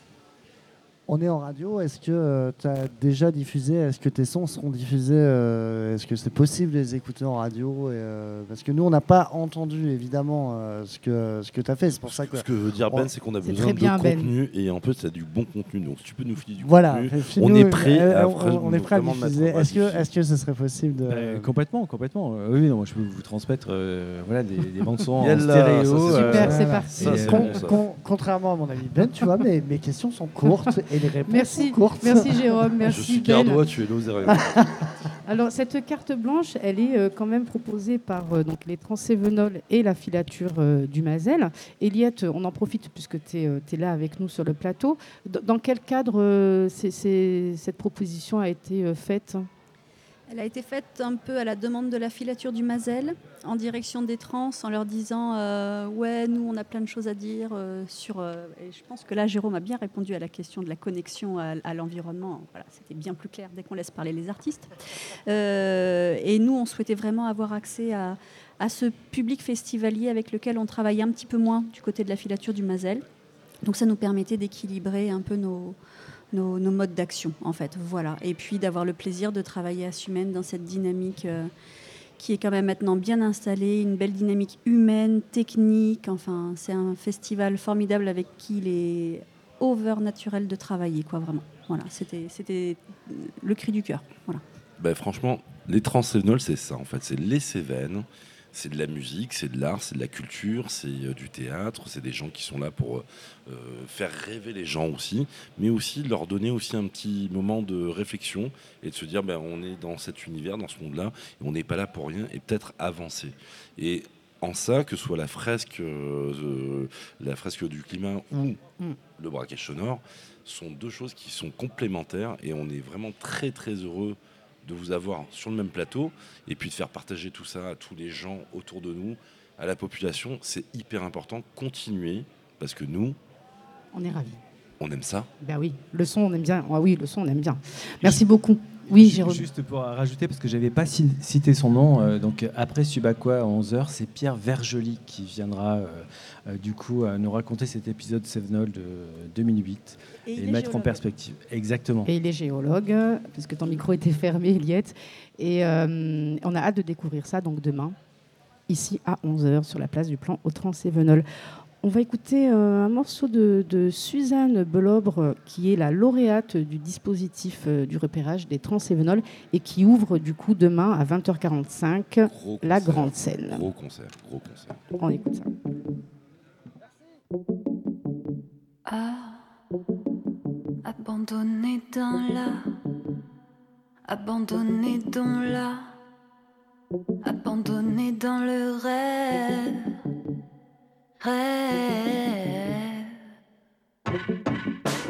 On est en radio, est-ce que euh, tu as déjà diffusé, est-ce que tes sons seront diffusés, euh, est-ce que c'est possible de les écouter en radio et, euh, parce que nous, on n'a pas entendu évidemment euh, ce que, ce que tu as fait, c'est pour ça que... Ce que veut dire Ben, c'est qu'on a c'est besoin de bien, contenu, ben. Et en plus, c'est du bon contenu, donc si tu peux nous filer du voilà, contenu, on nous, est prêt à, à, on, on est prêt à diffuser. Est-ce que, est-ce que ce serait possible de... Euh, complètement, complètement. Euh, oui, non, je peux vous transmettre euh, voilà, des, des bandes son en Yalla, stéréo. ça, c'est super, euh, c'est parti. Ça, c'est con, bon, ça. con, contrairement à mon ami Ben, tu vois, mes, mes questions sont courtes et les réponses Merci. sont courtes. Merci Jérôme, Je merci suis Ben. Cardois, tu es Lozérien. Alors cette carte blanche, elle est euh, quand même proposée par euh, donc, les Transcévenols et la filature euh, du Mazel. Eliette, on en profite puisque tu es euh, là avec nous sur le plateau. D- dans quel cadre euh, c'est, c'est, cette proposition a été euh, faite ? Elle a été faite un peu à la demande de la filature du Mazel, en direction des trans, en leur disant euh, ouais, nous on a plein de choses à dire euh, sur. Euh, et je pense que là, Jérôme a bien répondu à la question de la connexion à, à l'environnement. Voilà, c'était bien plus clair dès qu'on laisse parler les artistes. Euh, et nous, on souhaitait vraiment avoir accès à, à ce public festivalier avec lequel on travaillait un petit peu moins du côté de la filature du Mazel. Donc ça nous permettait d'équilibrer un peu nos. Nos, nos modes d'action, en fait, voilà. Et puis d'avoir le plaisir de travailler à Sumène dans cette dynamique euh, qui est quand même maintenant bien installée, une belle dynamique humaine, technique. Enfin, c'est un festival formidable avec qui il est over-naturel de travailler, quoi, vraiment. Voilà, c'était, c'était le cri du cœur, voilà. Ben, franchement, les Transcévenols, c'est ça, en fait. C'est les Cévennes. C'est de la musique, c'est de l'art, c'est de la culture, c'est euh, du théâtre, c'est des gens qui sont là pour euh, faire rêver les gens aussi, mais aussi leur donner aussi un petit moment de réflexion et de se dire ben, on est dans cet univers, dans ce monde-là, et on n'est pas là pour rien, et peut-être avancer. Et en ça, que ce soit la fresque, euh, la fresque du climat ou mm. le braquage sonore, sont deux choses qui sont complémentaires, et on est vraiment très très heureux de vous avoir sur le même plateau et puis de faire partager tout ça à tous les gens autour de nous, à la population. C'est hyper important. Continuez, parce que nous, on est ravis. On aime ça. Ben oui, le son, on aime bien. Ah oui, le son, on aime bien. Merci beaucoup. Oui, Jérôme. Juste pour rajouter, parce que je n'avais pas cité son nom, euh, donc après Subaqua à onze heures, c'est Pierre Vergely qui viendra euh, euh, du coup euh, nous raconter cet épisode Cévenol de deux mille huit et, et mettre géologue. En perspective. Exactement. Et il est géologue, puisque ton micro était fermé, Eliette. Et euh, on a hâte de découvrir ça donc demain, ici à onze heures, sur la place du Plan au Transcévenol. On va écouter euh, un morceau de, de Suzanne Belobre, qui est la lauréate du dispositif euh, du repérage des Transcévenols et qui ouvre du coup demain à vingt heures quarante-cinq la grande scène. Gros concert, gros concert. On écoute ça. Ah, abandonné dans la, abandonné dans la, abandonné dans le rêve. Rêve.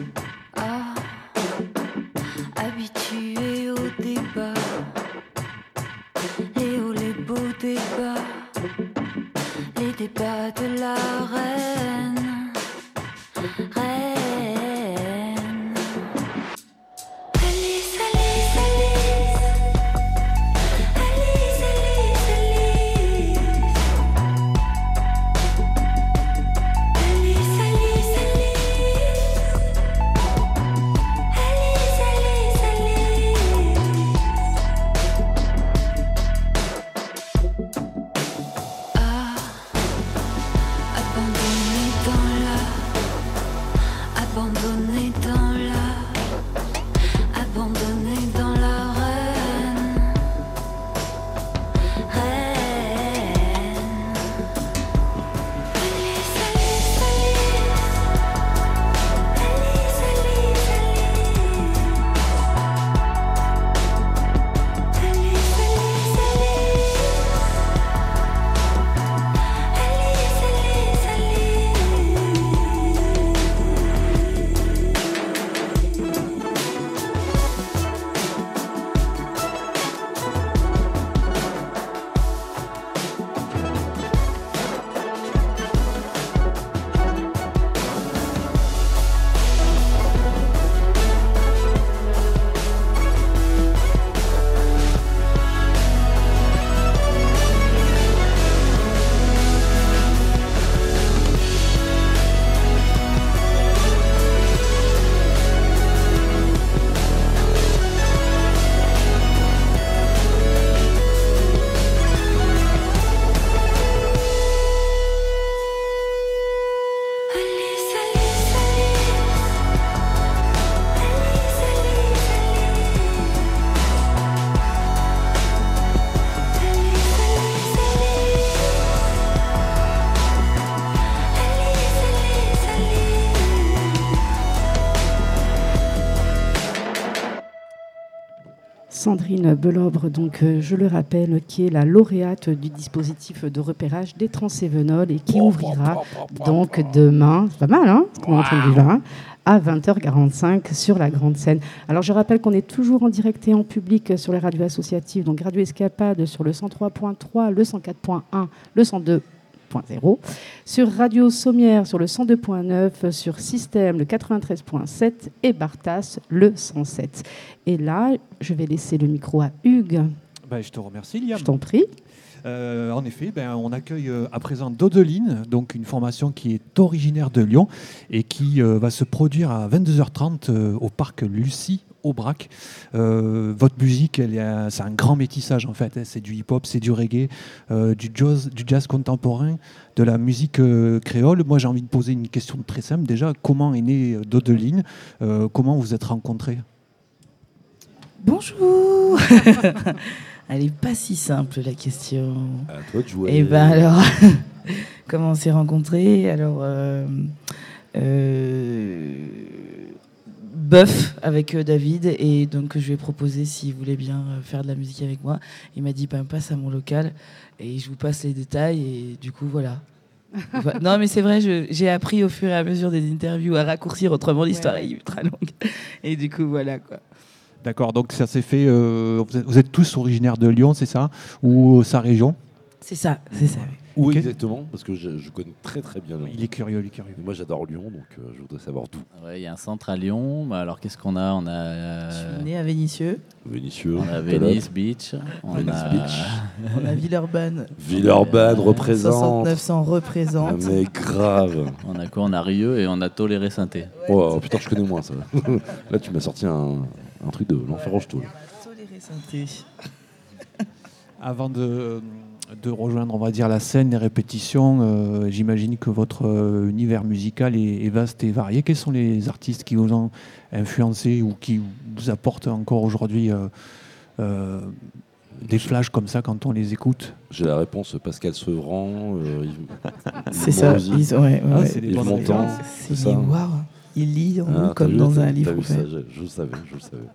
Ah, habitué au débat, Sandrine Belobre, donc, euh, je le rappelle, qui est la lauréate du dispositif de repérage des transévenols et qui ouvrira donc demain, c'est pas mal, hein, comment on dit là, à vingt heures quarante-cinq sur la grande scène. Alors je rappelle qu'on est toujours en direct et en public sur les radios associatives, donc Radio Escapade sur le cent trois point trois, le cent quatre point un, le cent deux point zéro, sur Radio Sommière sur le cent deux point neuf, sur Système le quatre-vingt-treize point sept et Bartas le cent sept. Et là, je vais laisser le micro à Hugues. Ben, je te remercie, Liam. Je t'en prie. Euh, en effet, ben, on accueille euh, à présent Dodeline, donc une formation qui est originaire de Lyon et qui euh, va se produire à vingt-deux heures trente euh, au parc Lucie, Aubrac. Euh, votre musique, elle est un- c'est un grand métissage en fait. hein. C'est du hip-hop, c'est du reggae, euh, du jazz, du jazz contemporain, de la musique euh, créole. Moi, j'ai envie de poser une question très simple. Déjà, comment est née euh, Dodeline Euh, Comment vous êtes rencontrés? Bonjour. Elle n'est pas si simple la question. À toi de jouer. Eh ben alors, comment on s'est rencontrés? Alors, euh, euh, Bœuf avec euh, David, et donc je lui ai proposé s'il voulait bien euh, faire de la musique avec moi. Il m'a dit, ben, passe à mon local et je vous passe les détails, et du coup voilà. Voilà. Non mais c'est vrai, je- j'ai appris au fur et à mesure des interviews à raccourcir, autrement l'histoire est ultra longue. Et du coup voilà quoi. D'accord, donc ça s'est fait. euh, vous, êtes, vous êtes tous originaires de Lyon, c'est ça? Ou sa région? C'est ça, c'est ça. oui. Où Ok. exactement? Parce que je, je connais très très bien Lyon. Il est curieux, il est curieux. Et moi j'adore Lyon, donc euh, je voudrais savoir d'où. Ouais, il y a un centre à Lyon. Bah, alors qu'est-ce qu'on a? On a euh, Je suis né à Vénissieux. Vénitieux. on a Pelote. Venice Beach. On Venice a Beach. On a Villeurbanne. Villeurbanne représente. soixante-neuf cents Ah, représente. mais grave. On a quoi? On a Rieux et on a Toléré-Sainté. Oh putain, je connais moins ça. Là, tu m'as sorti un, un truc de l'enfer Rocheteau. Toléré-Sainté. Avant de, de rejoindre, on va dire, la scène, les répétitions, euh, j'imagine que votre euh, univers musical est, est vaste et varié. Quels sont les artistes qui vous ont influencé ou qui vous apportent encore aujourd'hui euh, euh, des flashs comme ça quand on les écoute? J'ai la réponse, Pascal Sevran. Euh, Yves- C'est Yves ça. Montand. Ils, ouais, ouais, Ah, ouais. c'est des Yves bonnes Montand, références. c'est C'est ça. waouh. Il lit en Ah, nous t'as comme vu, dans t'as- un t'as livre. vu ça, ouvert. je, je le savais, je le savais.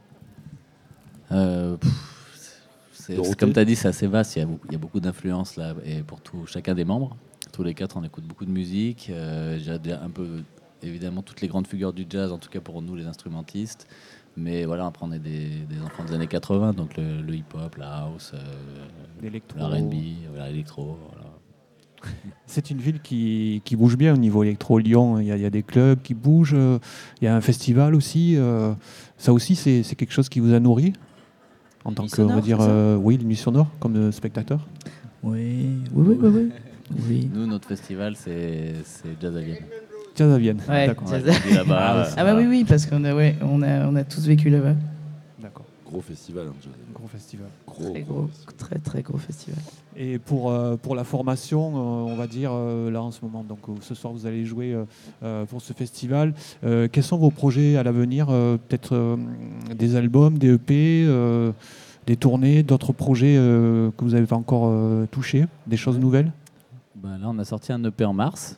Euh, pff, c'est- Dorothée. comme tu as dit, c'est assez vaste. Il y a beaucoup, il y a beaucoup d'influences là, et pour tout, chacun des membres. Tous les quatre, on écoute beaucoup de musique. Euh, J'ai un peu, évidemment, toutes les grandes figures du jazz, en tout cas pour nous, les instrumentistes. Mais voilà, après, on est des, des enfants des années quatre-vingts, donc le, le hip-hop, la house, euh, L'électro. la R and B, voilà, l'électro. Voilà. C'est une ville qui, qui bouge bien au niveau électro. Lyon, il y, a- il y a des clubs qui bougent. euh, Il y a un festival aussi. euh, ça aussi, c'est c'est quelque chose qui vous a nourri en tant Nuit que, on va sonore, dire, c'est ça euh, oui, le nuit sonore comme euh, spectateur. Oui, oui, oui, oui. oui. oui. Nous, notre festival, c'est c'est Jazz à Vienne. Jazz à Vienne. Ouais, D'accord. On a Jazz- grandi là-bas. Ah, euh, Ah bah oui, oui, parce qu'on a, ouais, on a, on a tous vécu là-bas. D'accord. Gros festival. Hein, je- Gros festival. Gros, Très gros gros, festival. très très gros festival. Et pour, euh, pour la formation, euh, on va dire, euh, là en ce moment, donc euh, ce soir vous allez jouer euh, euh, pour ce festival. Euh, quels sont vos projets à l'avenir? euh, Peut-être euh, des albums, des E P, euh, des tournées, d'autres projets euh, que vous n'avez pas encore euh, touchés, des choses nouvelles? bah, là, on a sorti un E P en mars,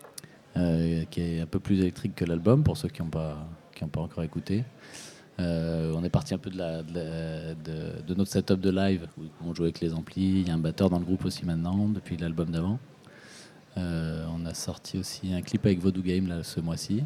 euh, qui est un peu plus électrique que l'album, pour ceux qui n'ont pas, qui ont pas encore écouté. Euh, on est parti un peu de, la, de, la- de- de notre setup de live, où on jouait avec les amplis. Il y a un batteur dans le groupe aussi maintenant, depuis l'album d'avant. Euh, on a sorti aussi un clip avec Voodoo Game là, ce mois-ci.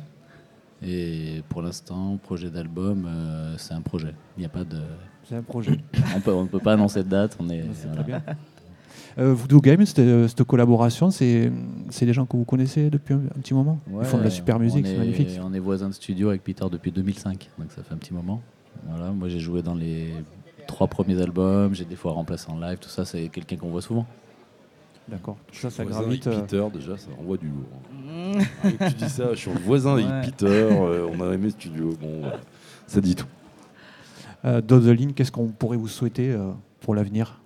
Et pour l'instant, projet d'album, euh, c'est un projet. Il n'y a pas de. C'est un projet. On peut, on ne peut pas annoncer de date. On est. C'est voilà. très bien. Euh, Voodoo Game, cette, euh, cette collaboration, c'est c'est des gens que vous connaissez depuis un, un petit moment. Ouais, Ils font de la super musique, on c'est est- magnifique. On est voisins de studio avec Peter depuis deux mille cinq, donc ça fait un petit moment. Voilà, moi j'ai joué dans les trois premiers albums, j'ai des fois remplacé en live, tout ça, c'est quelqu'un qu'on voit souvent. D'accord. Tout ça, ça Voisin gravite. avec euh, Peter, déjà, ça renvoie du lourd. Ah, et tu dis ça, je suis voisin avec Ouais. Peter, euh, on a aimé studio, bon, voilà. Ça dit tout. Euh, Dodeline, qu'est-ce qu'on pourrait vous souhaiter euh, pour l'avenir?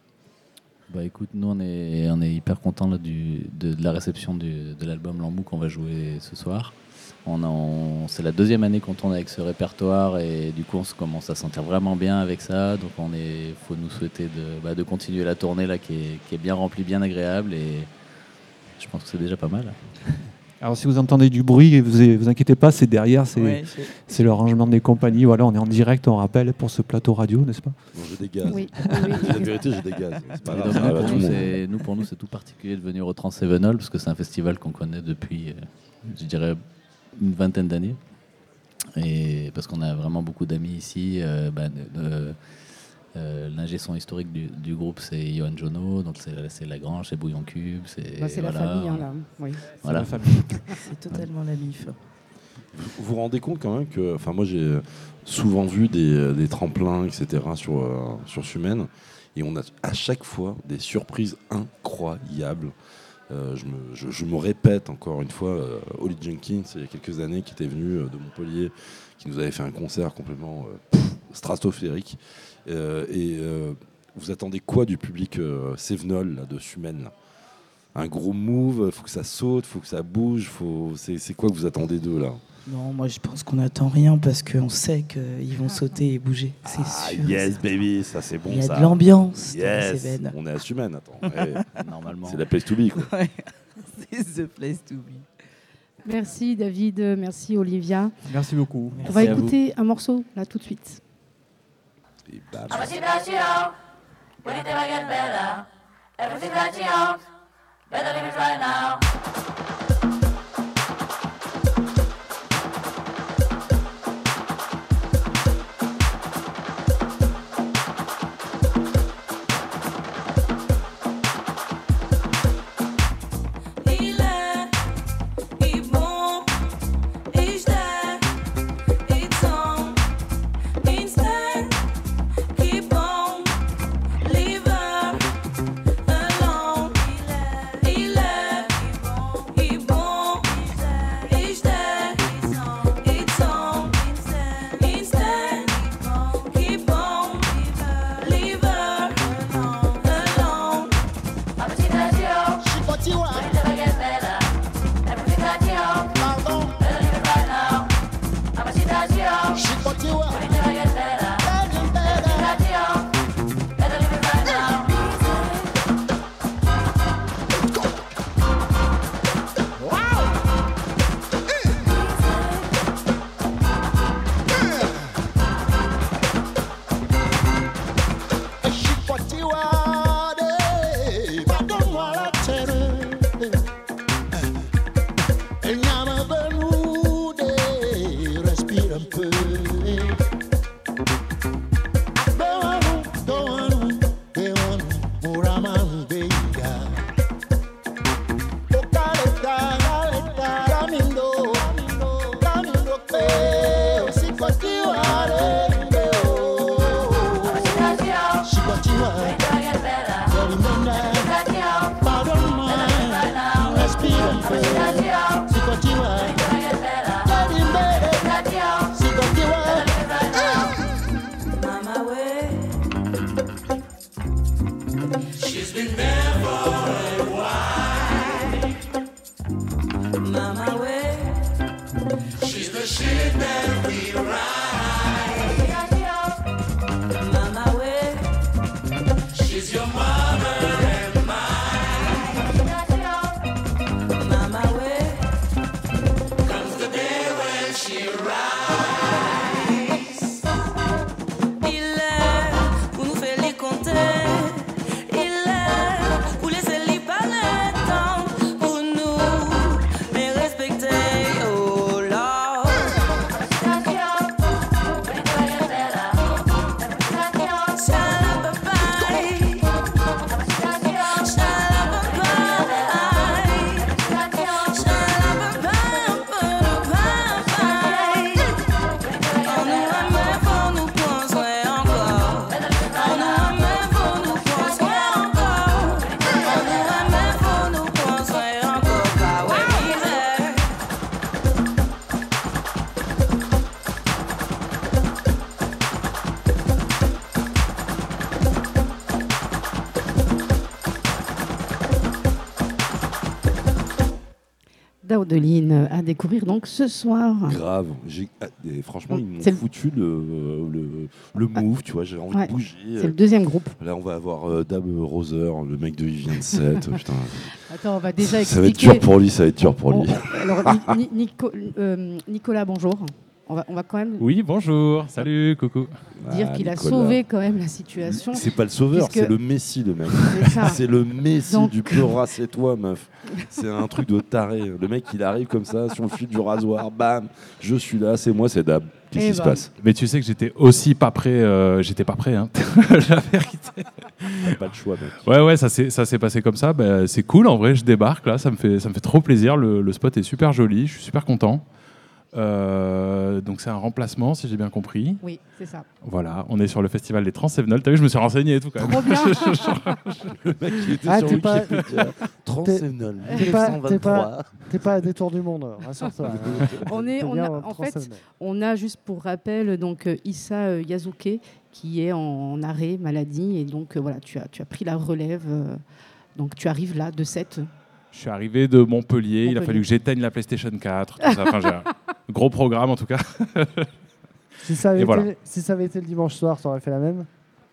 Bah écoute, nous on est, on est hyper contents là, du, de, de la réception du- de l'album Lambou qu'on va jouer ce soir. On a- on- c'est la deuxième année qu'on tourne avec ce répertoire et du coup on se commence à sentir vraiment bien avec ça. Donc on est, faut nous souhaiter de, bah, de continuer la tournée là qui est, qui est bien remplie, bien agréable et je pense que c'est déjà pas mal. Alors si vous entendez du bruit, vous vous inquiétez pas, c'est derrière, c'est Ouais, c'est le rangement des compagnies. Voilà, on est en direct, on rappelle, pour ce plateau radio, n'est-ce pas? Bon, j'ai des gaz. Oui. La vérité, j'ai des gaz. C'est pas Et grave, donc, ça nous, va, pour tout nous, le monde. c'est- nous, pour nous, c'est tout particulier de venir au Trans-Evenol, parce que c'est un festival qu'on connaît depuis, euh, je dirais, une vingtaine d'années. Et parce qu'on a vraiment beaucoup d'amis ici. Euh, bah, de- de- euh, l'ingé son historique du, du groupe, c'est Johan Jono, donc c'est c'est Lagrange, c'est Bouillon Cube. C'est Bah, c'est la voilà. famille, hein, là. Oui. Voilà. C'est la famille. C'est totalement la mif. Vous vous rendez compte quand même que, enfin moi j'ai souvent vu des, des tremplins, et cetera sur, euh, sur Sumène, et on a à chaque fois des surprises incroyables. Euh, je, me, je, je me répète encore une fois, euh, Holly Jenkins, il y a quelques années, qui était venu euh, de Montpellier, qui nous avait fait un concert complètement euh, pff, stratosphérique. Euh, et euh, vous attendez quoi du public euh, Sévenol là, de Sumène là? Un gros move, faut que ça saute, faut que ça bouge, faut... c'est, c'est quoi que vous attendez d'eux là? Non, moi je pense qu'on n'attend rien parce qu'on sait qu'ils vont sauter et bouger. C'est Ah sûr. yes baby, ça c'est bon. Il y a ça. de l'ambiance dans les Yes, Cévennes. on est à Sumène, attends. Ouais. Normalement. C'est la place to be quoi. Ouais. C'est the place to be. Merci David, merci Olivia. Merci beaucoup. On va Merci à vous. écouter un morceau là tout de suite. Et bam. Everything that you own, will it ever get better? Everything that you own, better leave it right now. Il est, il bon, ich der, it's on, instead, keep on, leave her alone. Il est, il bon, ich der, it's on, instead, keep on, leave her alone. Everything that you own, will it ever get better? Everything that you own, better leave it right now. Everything that you own, will it ever get better? Everything that you own, better leave it right now. Respira un peu. Mama way. She's been there for a while. Mama way. She's the ship that we ride. Mama way. She's your mother and mine. Mama way. Comes the day when she rides. Il est pour nous faire les compter. Il est pour laisser les d'Audeline à découvrir donc ce soir. Grave. J'ai- ah, et franchement, ils m'ont C'est le- foutu le, le, le move, tu vois, j'ai envie Ouais. de bouger. C'est le deuxième groupe. Là, on va avoir euh, Dab Roser, le mec de Vivien sept. Putain. Attends, on va déjà Ça va être expliquer. dur pour lui, ça va être dur pour On- lui. on- alors, Ni- Ni- Nico- euh, Nicolas, bonjour. On va, on va quand même Oui, bonjour, salut, coucou. dire Ah, qu'il a Nicolas. sauvé quand même la situation. C'est pas le sauveur, puisque- c'est le Messi, le mec. C'est ça. C'est le Messi Donc- du pleura, c'est toi, meuf. C'est un truc de taré. Le mec, il arrive comme ça, sur le fil du rasoir, bam, je suis là, c'est moi, c'est Dab. Qu'est-ce Eh qui se ben. passe? Mais tu sais que j'étais aussi pas prêt, euh, j'étais pas prêt, hein. La vérité. Pas le choix, mec. Ouais, ouais, ça s'est ça s'est passé comme ça. Bah, c'est cool, en vrai, je débarque là, ça me fait, ça me fait trop plaisir. Le, le spot est super joli, je suis super content. Euh, donc c'est un remplacement, si j'ai bien compris. Oui, c'est ça. Voilà, on est sur le festival des Transsévenol. T'as vu, je me suis renseigné et tout quand même. Trop bien. Le mec, il était Ah, sur t'es pas- Wikipédia. Transsévenol, T'es pas, t'es mille neuf cent vingt-trois. pas, t'es pas à détour du monde, rassure-toi. On est, T'es on bien a, au en fait, Transsévenol. on a juste pour rappel donc euh, Issa euh, Yazuke qui est en arrêt maladie et donc euh, voilà, tu as, tu as pris la relève. euh, donc tu arrives là de sept. Je suis arrivé de Montpellier, il a Montpellier. fallu que j'éteigne la PlayStation quatre. Tout ça. Enfin, j'ai un gros programme en tout cas. Si ça, avait Et été, voilà. si ça avait été le dimanche soir, t'aurais fait la même?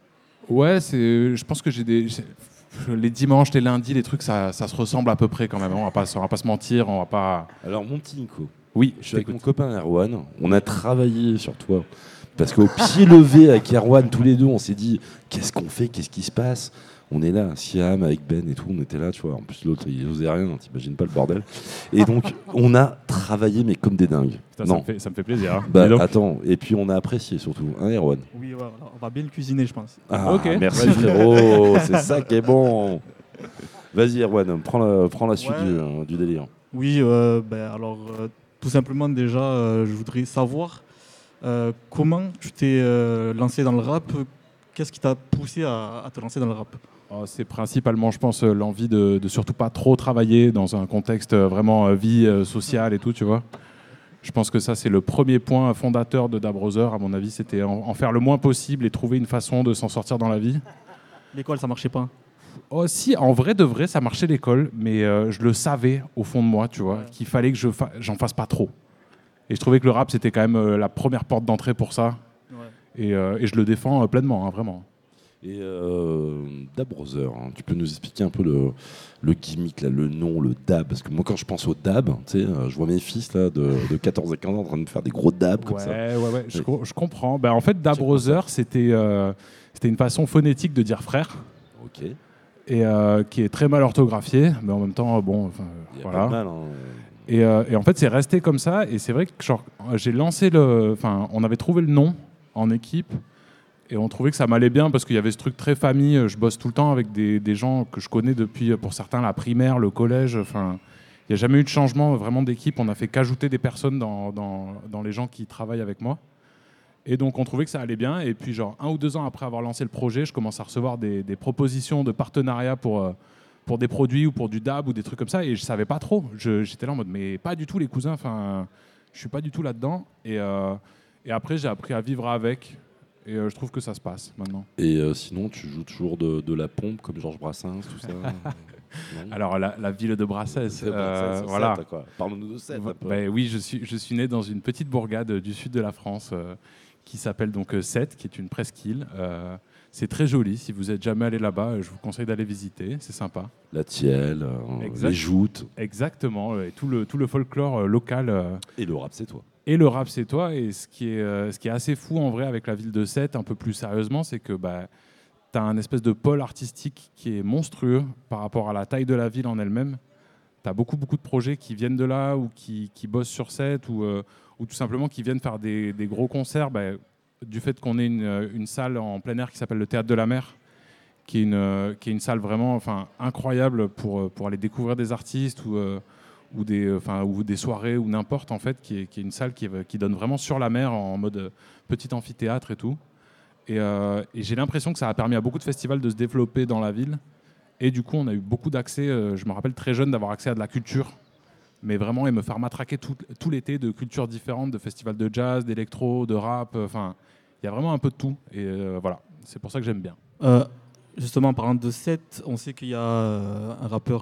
Ouais, c'est. Je pense que j'ai des. j'ai- Les dimanches, les lundis, les trucs, ça, ça se ressemble à peu près quand même. On va pas, on va pas se mentir, on va pas. Alors, mon petit Nico. Oui, je suis avec mon copain Erwan. On a travaillé sur toi. Parce qu'au pied levé avec Erwan, tous les deux, on s'est dit qu'est-ce qu'on fait, qu'est-ce qui se passe? On est là, Siam avec Ben et tout, on était là, tu vois. En plus, l'autre, il osait rien, hein, t'imagines pas le bordel. Et donc, on a travaillé, mais comme des dingues. Putain, ça, me fait, ça me fait plaisir. hein. Bah, Dis donc. attends, et puis on a apprécié surtout, hein, Erwan? Oui, voilà, on va bien le cuisiner, je pense. Ah, Ok. merci frérot, c'est ça qui est bon. Vas-y, Erwan, prends la, prends la suite Ouais. du, euh, du délire. Oui, euh, ben, alors euh, tout simplement déjà, euh, je voudrais savoir euh, comment tu t'es euh, lancé dans le rap. Qu'est-ce qui t'a poussé à, à te lancer dans le rap? Oh, c'est principalement, je pense, euh, l'envie de, de surtout pas trop travailler dans un contexte euh, vraiment euh, vie euh, sociale et tout, tu vois. Je pense que ça, c'est le premier point fondateur de Dab Roser, à mon avis, c'était en, en faire le moins possible et trouver une façon de s'en sortir dans la vie. L'école, ça marchait pas? Oh, si, en vrai de vrai, ça marchait l'école, mais euh, je le savais au fond de moi, tu vois, qu'il fallait que je fa- j'en fasse pas trop. Et je trouvais que le rap, c'était quand même euh, la première porte d'entrée pour ça. Ouais. Et, euh, et je le défends euh, pleinement, hein, vraiment. Et euh, Dab Brother, hein, tu peux nous expliquer un peu le, le gimmick, là, le nom, le dab? Parce que moi, quand je pense au dab, tu sais, euh, je vois mes fils là, de, de quatorze à quinze ans en train de faire des gros dabs comme Ouais, ça. ouais, ouais, je, Oui. co- je comprends. Ben, en fait, Dab Brother, c'était euh, c'était une façon phonétique de dire frère. Ok. Et euh, qui est très mal orthographiée, mais en même temps, bon, enfin, Il y a voilà. pas de mal, hein. Et, euh, et en fait, c'est resté comme ça. Et c'est vrai que genre, j'ai lancé le. Enfin, on avait trouvé le nom en équipe. Et on trouvait que ça m'allait bien parce qu'il y avait ce truc très famille. Je bosse tout le temps avec des, des gens que je connais depuis, pour certains, la primaire, le collège. Enfin, il n'y a jamais eu de changement vraiment d'équipe. On a fait qu'ajouter des personnes dans, dans, dans les gens qui travaillent avec moi. Et donc, on trouvait que ça allait bien. Et puis, genre, un ou deux ans après avoir lancé le projet, je commence à recevoir des, des propositions de partenariat pour, euh, pour des produits ou pour du dab ou des trucs comme ça. Et je savais pas trop. Je- J'étais là en mode, mais pas du tout, les cousins. Enfin, je suis pas du tout là-dedans. Et, euh, et après, j'ai appris à vivre avec. Et euh, je trouve que ça se passe maintenant. Et euh, sinon, tu joues toujours de, de la pompe comme Georges Brassens, tout ça? Non. Alors, la, la ville de Brassens, C'est euh, Brassens, c'est voilà. Sète, quoi. Parle-nous de Sète, un peu. Ben oui, je suis, je suis né dans une petite bourgade du sud de la France euh, qui s'appelle donc euh, Sète, qui est une presqu'île. Euh, c'est très joli. Si vous êtes jamais allé là-bas, je vous conseille d'aller visiter. C'est sympa. La tielle, euh, Exact- les joutes. Exactement. euh, Et tout le, tout le folklore euh, local. euh, Et le rap, c'est toi. Et le rap, c'est toi. Et ce qui est, euh, ce qui est assez fou en vrai avec la ville de Sète, un peu plus sérieusement, c'est que bah, tu as un espèce de pôle artistique qui est monstrueux par rapport à la taille de la ville en elle-même. Tu as beaucoup, beaucoup de projets qui viennent de là ou qui, qui bossent sur Sète ou, euh, ou tout simplement qui viennent faire des, des gros concerts. Bah, du fait qu'on ait une, une salle en plein air qui s'appelle le Théâtre de la Mer, qui est une, euh, qui est une salle vraiment enfin, incroyable pour, euh, pour aller découvrir des artistes ou, euh, ou, des, enfin, ou des soirées ou n'importe, en fait, qui est, qui est une salle qui, est- qui donne vraiment sur la mer en mode euh, petit amphithéâtre et tout. Et, euh, et j'ai l'impression que ça a permis à beaucoup de festivals de se développer dans la ville. Et du coup, on a eu beaucoup d'accès, euh, je me rappelle très jeune d'avoir accès à de la culture, mais vraiment, et me faire matraquer tout, tout l'été de cultures différentes, de festivals de jazz, d'électro, de rap, enfin, il y a vraiment un peu de tout. Et euh, voilà, c'est pour ça que j'aime bien. Euh, justement, en parlant de Sète, on sait qu'il y a euh, un rappeur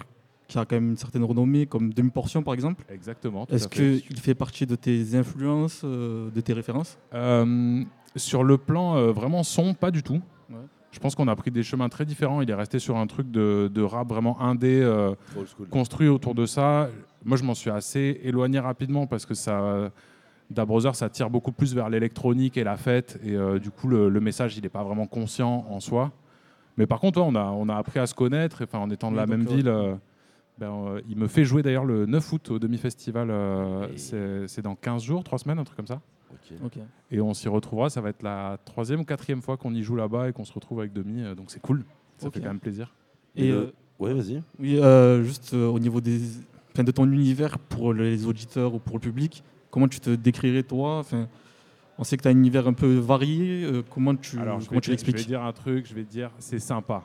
qui a quand même une certaine renommée, comme Demi-Portion par exemple. Exactement. tout Est-ce à fait. qu'il fait partie de tes influences, euh, de tes références? Euh, Sur le plan euh, vraiment son, pas du tout. Ouais. Je pense qu'on a pris des chemins très différents. Il est resté sur un truc de, de rap vraiment indé, euh, Old school. construit autour de ça. Moi, je m'en suis assez éloigné rapidement parce que ça, Da Brother, ça tire beaucoup plus vers l'électronique et la fête. Et euh, du coup, le, le message, il n'est pas vraiment conscient en soi. Mais par contre, ouais, on, a, on a appris à se connaître. Et, enfin, en étant de Oui, la donc, même euh, ville, euh, ben, euh, il me fait jouer d'ailleurs le neuf août au demi-festival. euh, c'est, c'est dans quinze jours, trois semaines, un truc comme ça. Ok. Ok. Et on s'y retrouvera. Ça va être la troisième ou quatrième fois qu'on y joue là-bas et qu'on se retrouve avec Demi. euh, Donc c'est cool. Ça Ok. fait quand même plaisir. Et le- euh, Ouais, vas-y. oui, euh, juste euh, au niveau des, enfin, de ton univers pour les auditeurs ou pour le public, comment tu te décrirais toi? Enfin, on sait que tu as un univers un peu varié. euh, comment tu, Alors, je comment vais, tu dire, je vais l'expliques? dire un truc, je vais te dire, c'est sympa.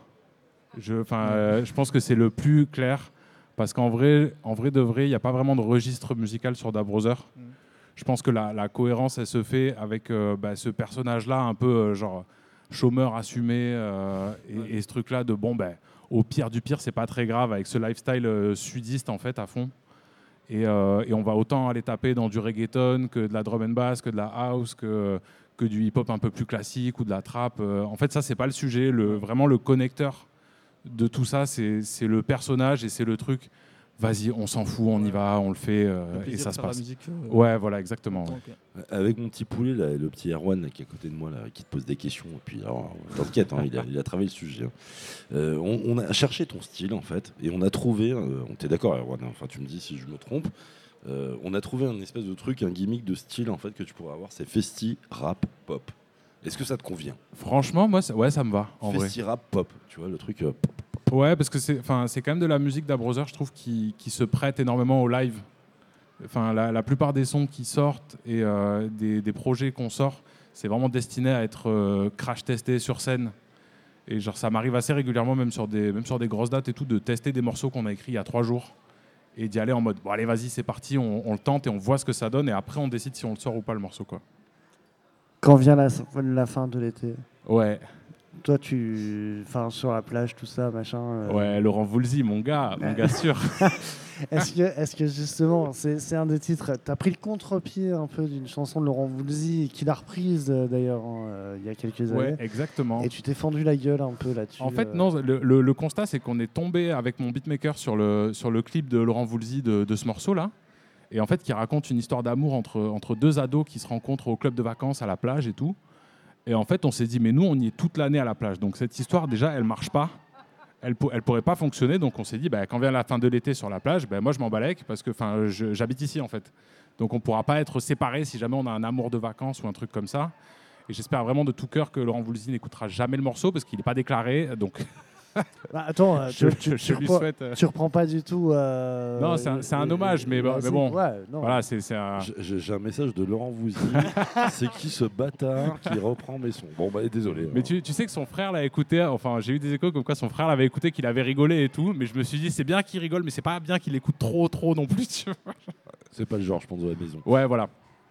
Je, enfin, euh, je pense que c'est le plus clair parce qu'en vrai, en vrai de vrai, il n'y a pas vraiment de registre musical sur Da Brother. Mm. Je pense que la, la cohérence, elle se fait avec euh, bah, ce personnage-là, un peu euh, genre chômeur assumé euh, et, Ouais. et ce truc-là de bon, ben, au pire du pire, c'est pas très grave avec ce lifestyle euh, sudiste en fait à fond. Et, euh, et on va autant aller taper dans du reggaeton que de la drum and bass, que de la house, que, que du hip-hop un peu plus classique ou de la trap. Euh, en fait, ça, c'est pas le sujet. Le, vraiment, le connecteur de tout ça, c'est c'est le personnage et c'est le truc. Vas-y, on s'en fout, on y va, on le fait euh, Le plaisir et ça de se faire la passe. musique, euh, Ouais, voilà, exactement. tout ouais. le temps, ok. Avec mon petit poulet, là, le petit Erwan là, qui est à côté de moi, là, qui te pose des questions. Et puis, alors, t'inquiète, hein, il, a, il a travaillé le sujet. hein. Euh, on, on a cherché ton style, en fait, et on a trouvé. Euh, on t'est d'accord, Erwan, hein, enfin, tu me dis si je me trompe. Euh, on a trouvé un espèce de truc, un gimmick de style, en fait, que tu pourrais avoir. C'est festi, rap, pop. Est-ce que ça te convient? Franchement, moi, ça, ouais, ça me va, en vrai. Festi, rap, pop. Tu vois, le truc. euh, Ouais, parce que c'est, enfin, c'est quand même de la musique Da Brother, je trouve, qui, qui se prête énormément au live. Enfin, la, la plupart des sons qui sortent et euh, des, des projets qu'on sort, c'est vraiment destiné à être euh, crash testé sur scène. Et genre, ça m'arrive assez régulièrement, même sur des, même sur des grosses dates et tout, de tester des morceaux qu'on a écrits il y a trois jours et d'y aller en mode, bon allez, vas-y, c'est parti, on, on le tente et on voit ce que ça donne et après on décide si on le sort ou pas le morceau, quoi. Quand vient la, la fin de l'été, Ouais. toi, tu. Enfin, sur la plage, tout ça, machin. euh, Ouais, Laurent Voulzy, mon gars, mon gars sûr. Est-ce que, est-ce que justement, c'est c'est un des titres, tu as pris le contre-pied un peu d'une chanson de Laurent Voulzy, qu'il a reprise euh, d'ailleurs hein, euh, il y a quelques Ouais, années. exactement. Et tu t'es fendu la gueule un peu là-dessus. En fait, euh. non, le, le- le constat, c'est qu'on est tombé avec mon beatmaker sur le, sur le clip de Laurent Voulzy de, de ce morceau-là. Et en fait, qui raconte une histoire d'amour entre, entre deux ados qui se rencontrent au club de vacances à la plage et tout. Et en fait, on s'est dit, mais nous, on y est toute l'année à la plage. Donc cette histoire, déjà, elle marche pas. Elle ne pourrait pas fonctionner. Donc on s'est dit, bah, quand vient la fin de l'été sur la plage, bah, moi, je m'en balèque parce que je- j'habite ici, en fait. Donc on ne pourra pas être séparés si jamais on a un amour de vacances ou un truc comme ça. Et j'espère vraiment de tout cœur que Laurent Voulzy n'écoutera jamais le morceau parce qu'il n'est pas déclaré. Donc Bah, attends, euh, je, tu, tu, je- tu je lui reprends, souhaite. euh, tu reprends pas du tout. euh, Non, c'est un, c'est un les- hommage, mais, les bon- mais basiques, bon. ouais, non. Voilà, c'est c'est un. J'ai j'ai un message de Laurent Voulzy. C'est qui ce bâtard qui reprend mes sons? Bon, bah, désolé. Mais tu, tu sais que son frère l'a écouté, enfin j'ai eu des échos comme quoi son frère l'avait écouté, qu'il avait rigolé et tout, mais je me suis dit c'est bien qu'il rigole, mais c'est pas bien qu'il écoute trop trop non plus. Tu vois. C'est pas le genre, je pense, de la maison. Ouais, voilà.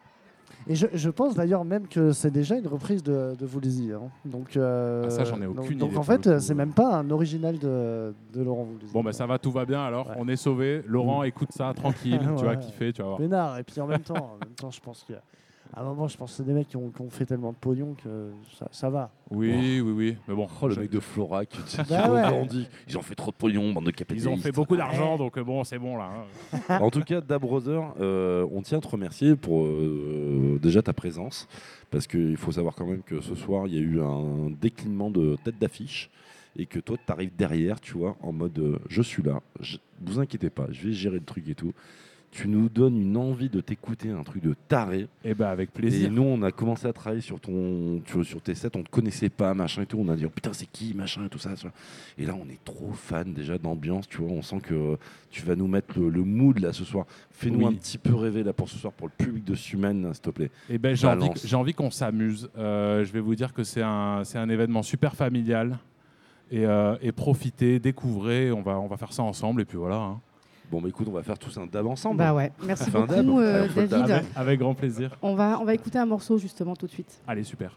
Et je, je pense d'ailleurs même que c'est déjà une reprise de, de Voulzy. Hein. Donc, euh, Ah, ça, j'en ai donc- aucune donc, idée en pour le fait, coup. c'est même pas un original de, de Laurent Voulzy. Bon bah ça va, tout va bien alors, on est sauvé. Laurent écoute ça tranquille, tu vas Ouais. kiffer, tu vas voir. Pénard. Et puis en même temps, en même temps, je pense que à un moment, je pense que c'est des mecs qui ont, qui ont fait tellement de pognon que ça, ça va. Oui, oui, oui, mais bon. Oh, le je- mec de Florac, tu sais, qui Bah ouais. rebondit. Ils ont fait trop de pognon, bande de capitalistes. Ils ont fait beaucoup d'argent, donc euh, bon, c'est bon là. hein. En tout cas, Da Brother, euh, on tient à te remercier pour euh, déjà ta présence, parce qu'il faut savoir quand même que ce soir, il y a eu un déclinement de tête d'affiche, et que toi, tu arrives derrière, tu vois, en mode euh, je suis là, je, vous inquiétez pas, je vais gérer le truc et tout. Tu nous donnes une envie de t'écouter, un truc de taré. Et bah avec plaisir. Et nous, on a commencé à travailler sur ton, tu vois, sur tes sets, on te connaissait pas, machin et tout. On a dit oh, putain, c'est qui, machin et tout ça. ça. Et là, on est trop fan déjà d'ambiance, tu vois. On sent que euh, tu vas nous mettre le, le mood là ce soir. Fais-nous Oui. un petit peu rêver là pour ce soir, pour le public de Sumen, s'il te plaît. Et ben j'ai envie, Balance. que- j'ai envie qu'on s'amuse. Euh, je vais vous dire que c'est un, c'est un événement super familial. Et, euh, et profitez, découvrez, on va, on va faire ça ensemble et puis voilà. hein. Bon, bah écoute, on va faire tous un dab ensemble. Bah ouais, merci On fait un dab. beaucoup, euh, Allez, on fait le dab. David. Avec, avec grand plaisir. On va, on va écouter un morceau justement tout de suite. Allez, super.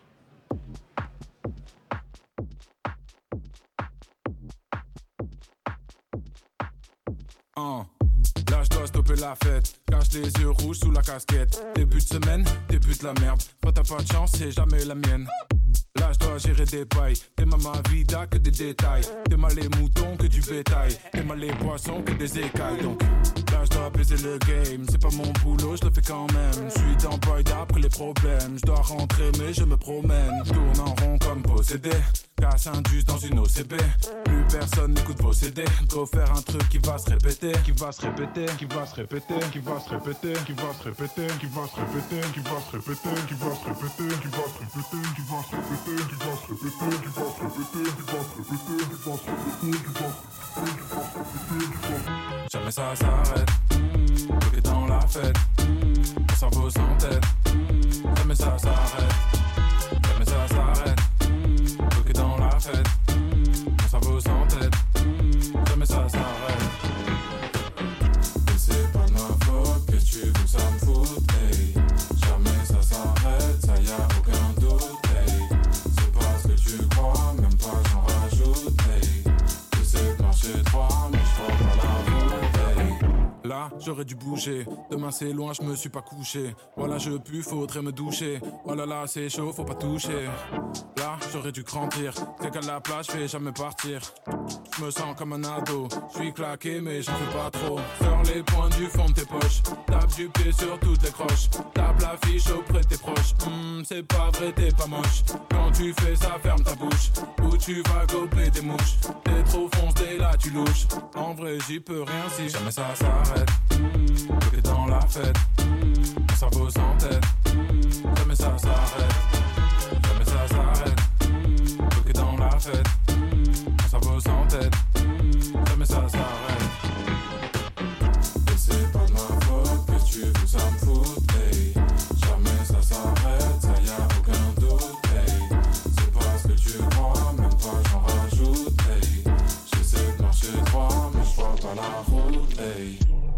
Uh. Là je dois stopper la fête, cache les yeux rouges sous la casquette. Début de semaine, début de la merde. Quand t'as pas de chance, c'est jamais la mienne. Là je dois gérer des pailles. T'es ma vida que des détails. T'es mal les moutons que du bétail. T'es mal les poissons que des écailles. Donc là je dois baiser le game. C'est pas mon boulot, je le fais quand même. Je suis dans boy d'après les problèmes. Je dois rentrer mais je me promène. Je tourne en rond comme possédé. Casse un juice dans une O C B. Plus personne n'écoute vos C D. Go faire un truc qui va se répéter. Qui va se répéter, qui va se répéter, qui va se répéter, qui va se répéter, qui va se répéter, qui va se répéter, qui va se répéter, qui va se répéter, qui va se répéter, qui va se répéter, qui va se répéter, qui va se répéter, qui va se répéter, qui va se répéter. Jamais ça s'arrête. Bloqué dans la fête. Mon cerveau sans tête. Jamais ça s'arrête. Jamais ça s'arrête. Bloqué dans la fête. Mon cerveau sans tête. Jamais ça s'arrête. Et c'est pas de ma faute. Qu'est-ce que tu veux que ça me fout, hey. Jamais ça s'arrête, ça y a aucun doute, hey. C'est pas ce que tu crois, même pas j'en rajoute, hey. J'essaie de marcher droit, mais je crois pas la route, hey. Là, j'aurais dû bouger. Demain c'est loin, je me suis pas couché. Voilà, je pue, faudrait me doucher. Oh là là, c'est chaud, faut pas toucher. Là, j'aurais dû grandir. C'est qu'à la plage, je vais jamais partir. Je me sens comme un ado. Je suis claqué, mais j'en fais pas trop. Sors les points du fond de tes poches. Tape du pied sur toutes les croches. Tape l'affiche auprès de tes proches. Hmm, c'est pas vrai, t'es pas moche. Quand tu fais ça, ferme ta bouche. Ou tu vas gober des mouches. T'es trop foncé, là tu louches. En vrai, j'y peux rien si jamais ça s'arrête. Bloqué dans la fête. Mon cerveau sans tête. Jamais ça s'arrête. Jamais ça s'arrête. Bloqué dans la fête. Mon cerveau sans tête. Jamais ça s'arrête. Et c'est pas de ma faute. Qu'est-ce que tu veux que ça me fout, hey. Jamais ça s'arrête, ça y a aucun doute, hey. C'est pas ce que tu crois, même pas j'en rajoute, hey. J'essaie de marcher droit, mais je vois pas la route, hey.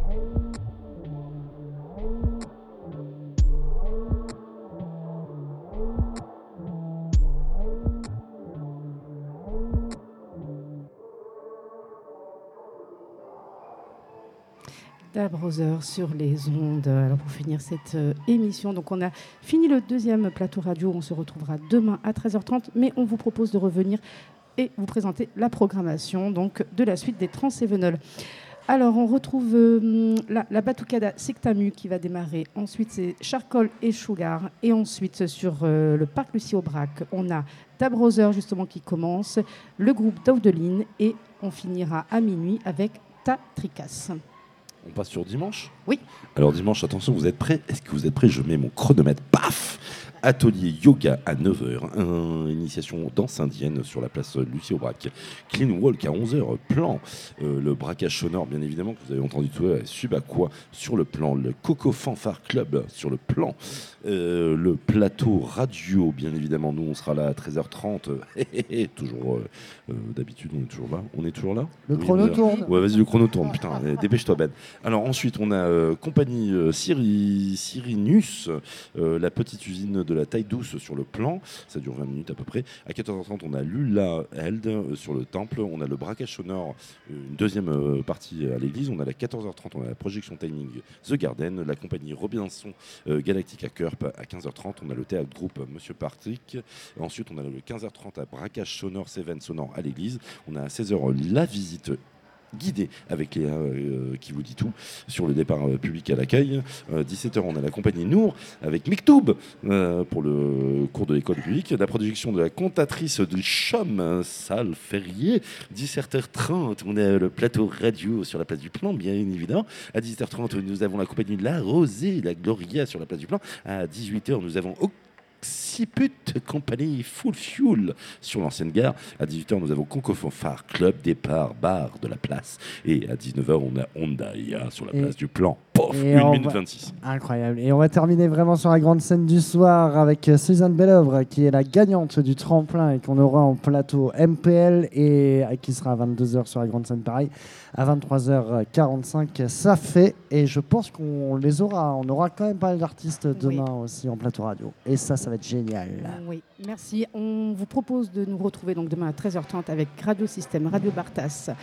Da Brother sur les ondes. Alors pour finir cette euh, émission, donc on a fini le deuxième plateau radio. On se retrouvera demain à treize heures trente, mais on vous propose de revenir et vous présenter la programmation donc de la suite des Trans-Evenol. Alors on retrouve euh, la, la Batucada Sectamu qui va démarrer. Ensuite c'est Charcoal et Sugar. Et ensuite sur euh, le parc Lucie Aubrac, on a Da Brother justement qui commence, le groupe Daudeline et on finira à minuit avec Ta Tricasse. On passe sur dimanche ? Oui. Alors dimanche, attention, vous êtes prêts ? Est-ce que vous êtes prêts ? Je mets mon chronomètre. Paf ! Atelier yoga à neuf heures, un, initiation danse indienne sur la place Lucie Aubrac, clean walk à onze heures, plan, euh, le braquage sonore bien évidemment que vous avez entendu tout à l'heure, Subaqua sur le plan, le Coco Fanfare Club sur le plan, euh, le plateau radio bien évidemment, nous on sera là à treize heures trente, toujours euh, euh, d'habitude on est toujours là, on est toujours là Le oui, chrono on est là. tourne. Ouais vas-y le chrono tourne, putain, allez, dépêche-toi Ben. Alors ensuite on a euh, compagnie euh, Syri, Syrinus, euh, la petite usine de la taille douce sur le plan, ça dure vingt minutes à peu près. À quatorze heures trente, on a Lula Held euh, sur le temple, on a le braquage sonore, euh, une deuxième euh, partie à l'église, on a la quatorze heures trente, on a la projection timing The Garden, la compagnie Robinson euh, Galactique à Kerp à quinze heures trente, on a le théâtre groupe Monsieur Patrick, ensuite on a le quinze heures trente à braquage sonore Seven sonore à l'église, on a à seize heures la visite guidé avec Léa euh, qui vous dit tout sur le départ euh, public à l'accueil. Euh, dix-sept heures, on a la compagnie Nour avec Miktoub euh, pour le cours de l'école publique. La projection de la cantatrice de Chum, salle Ferrier. dix-sept heures trente, on a le plateau radio sur la place du Plan, bien évidemment. À dix-sept heures trente, nous avons la compagnie de La Rosée, la Gloria sur la place du Plan. À dix-huit heures, nous avons Occiput compagnie Full Fuel sur l'ancienne gare. À dix-huit heures, nous avons Conco Fanfare Club, départ, bar de la place. Et à dix-neuf heures, on a Hondaïa sur la place Et- du Plan. Pof, Et une on minute va- vingt-six. Incroyable. Et on va terminer vraiment sur la grande scène du soir avec euh, Suzanne Bellovre qui est la gagnante du tremplin et qu'on aura en plateau M P L et euh, qui sera à vingt-deux heures sur la grande scène pareil. À vingt-trois heures quarante-cinq, ça fait. Et je pense qu'on les aura. On aura quand même pas mal d'artistes demain aussi en plateau radio. Et ça, ça va être génial. Oui, merci. On vous propose de nous retrouver donc demain à treize heures trente avec Radio Système, Radio Bartas,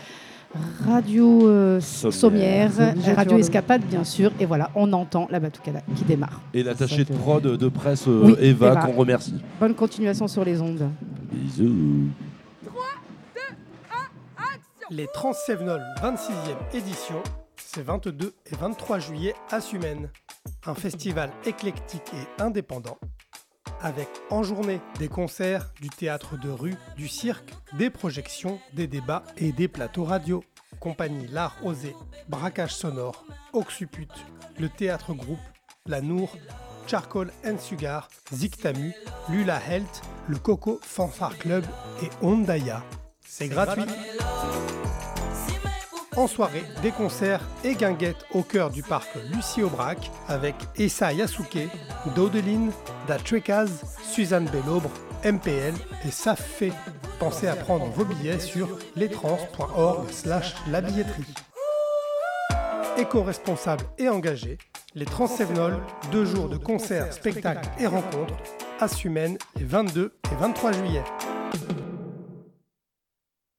Radio euh, Sommière. Sommière, Radio Escapade bien sûr, et voilà, on entend la Batucada qui démarre. Et l'attaché de Ça fait- prod de presse euh, Oui, Eva, Eva. qu'on remercie. Bonne continuation sur les ondes. Bisous. Les Transsévenol vingt-sixième édition, c'est vingt-deux et vingt-trois juillet à Sumène. Un festival éclectique et indépendant, avec en journée des concerts, du théâtre de rue, du cirque, des projections, des débats et des plateaux radio. Compagnie L'Art Osé, Braquage Sonore, Oxuput, le théâtre groupe, La Nour, Charcoal and Sugar, Ziktamu, Lula Health, le Coco Fanfare Club et Ondaya. C'est gratuit. En soirée, des concerts et guinguettes au cœur du parc Lucie Aubrac avec Essa Yasuke, Dodeline, Da Trekaz, Suzanne Bellobre, M P L et Safé. Pensez à prendre vos billets sur lestrans point org slash la billetterie. Éco-responsable et engagé, les Transsévenol, deux jours de concerts, spectacles et rencontres à Sumène les vingt-deux et vingt-trois juillet.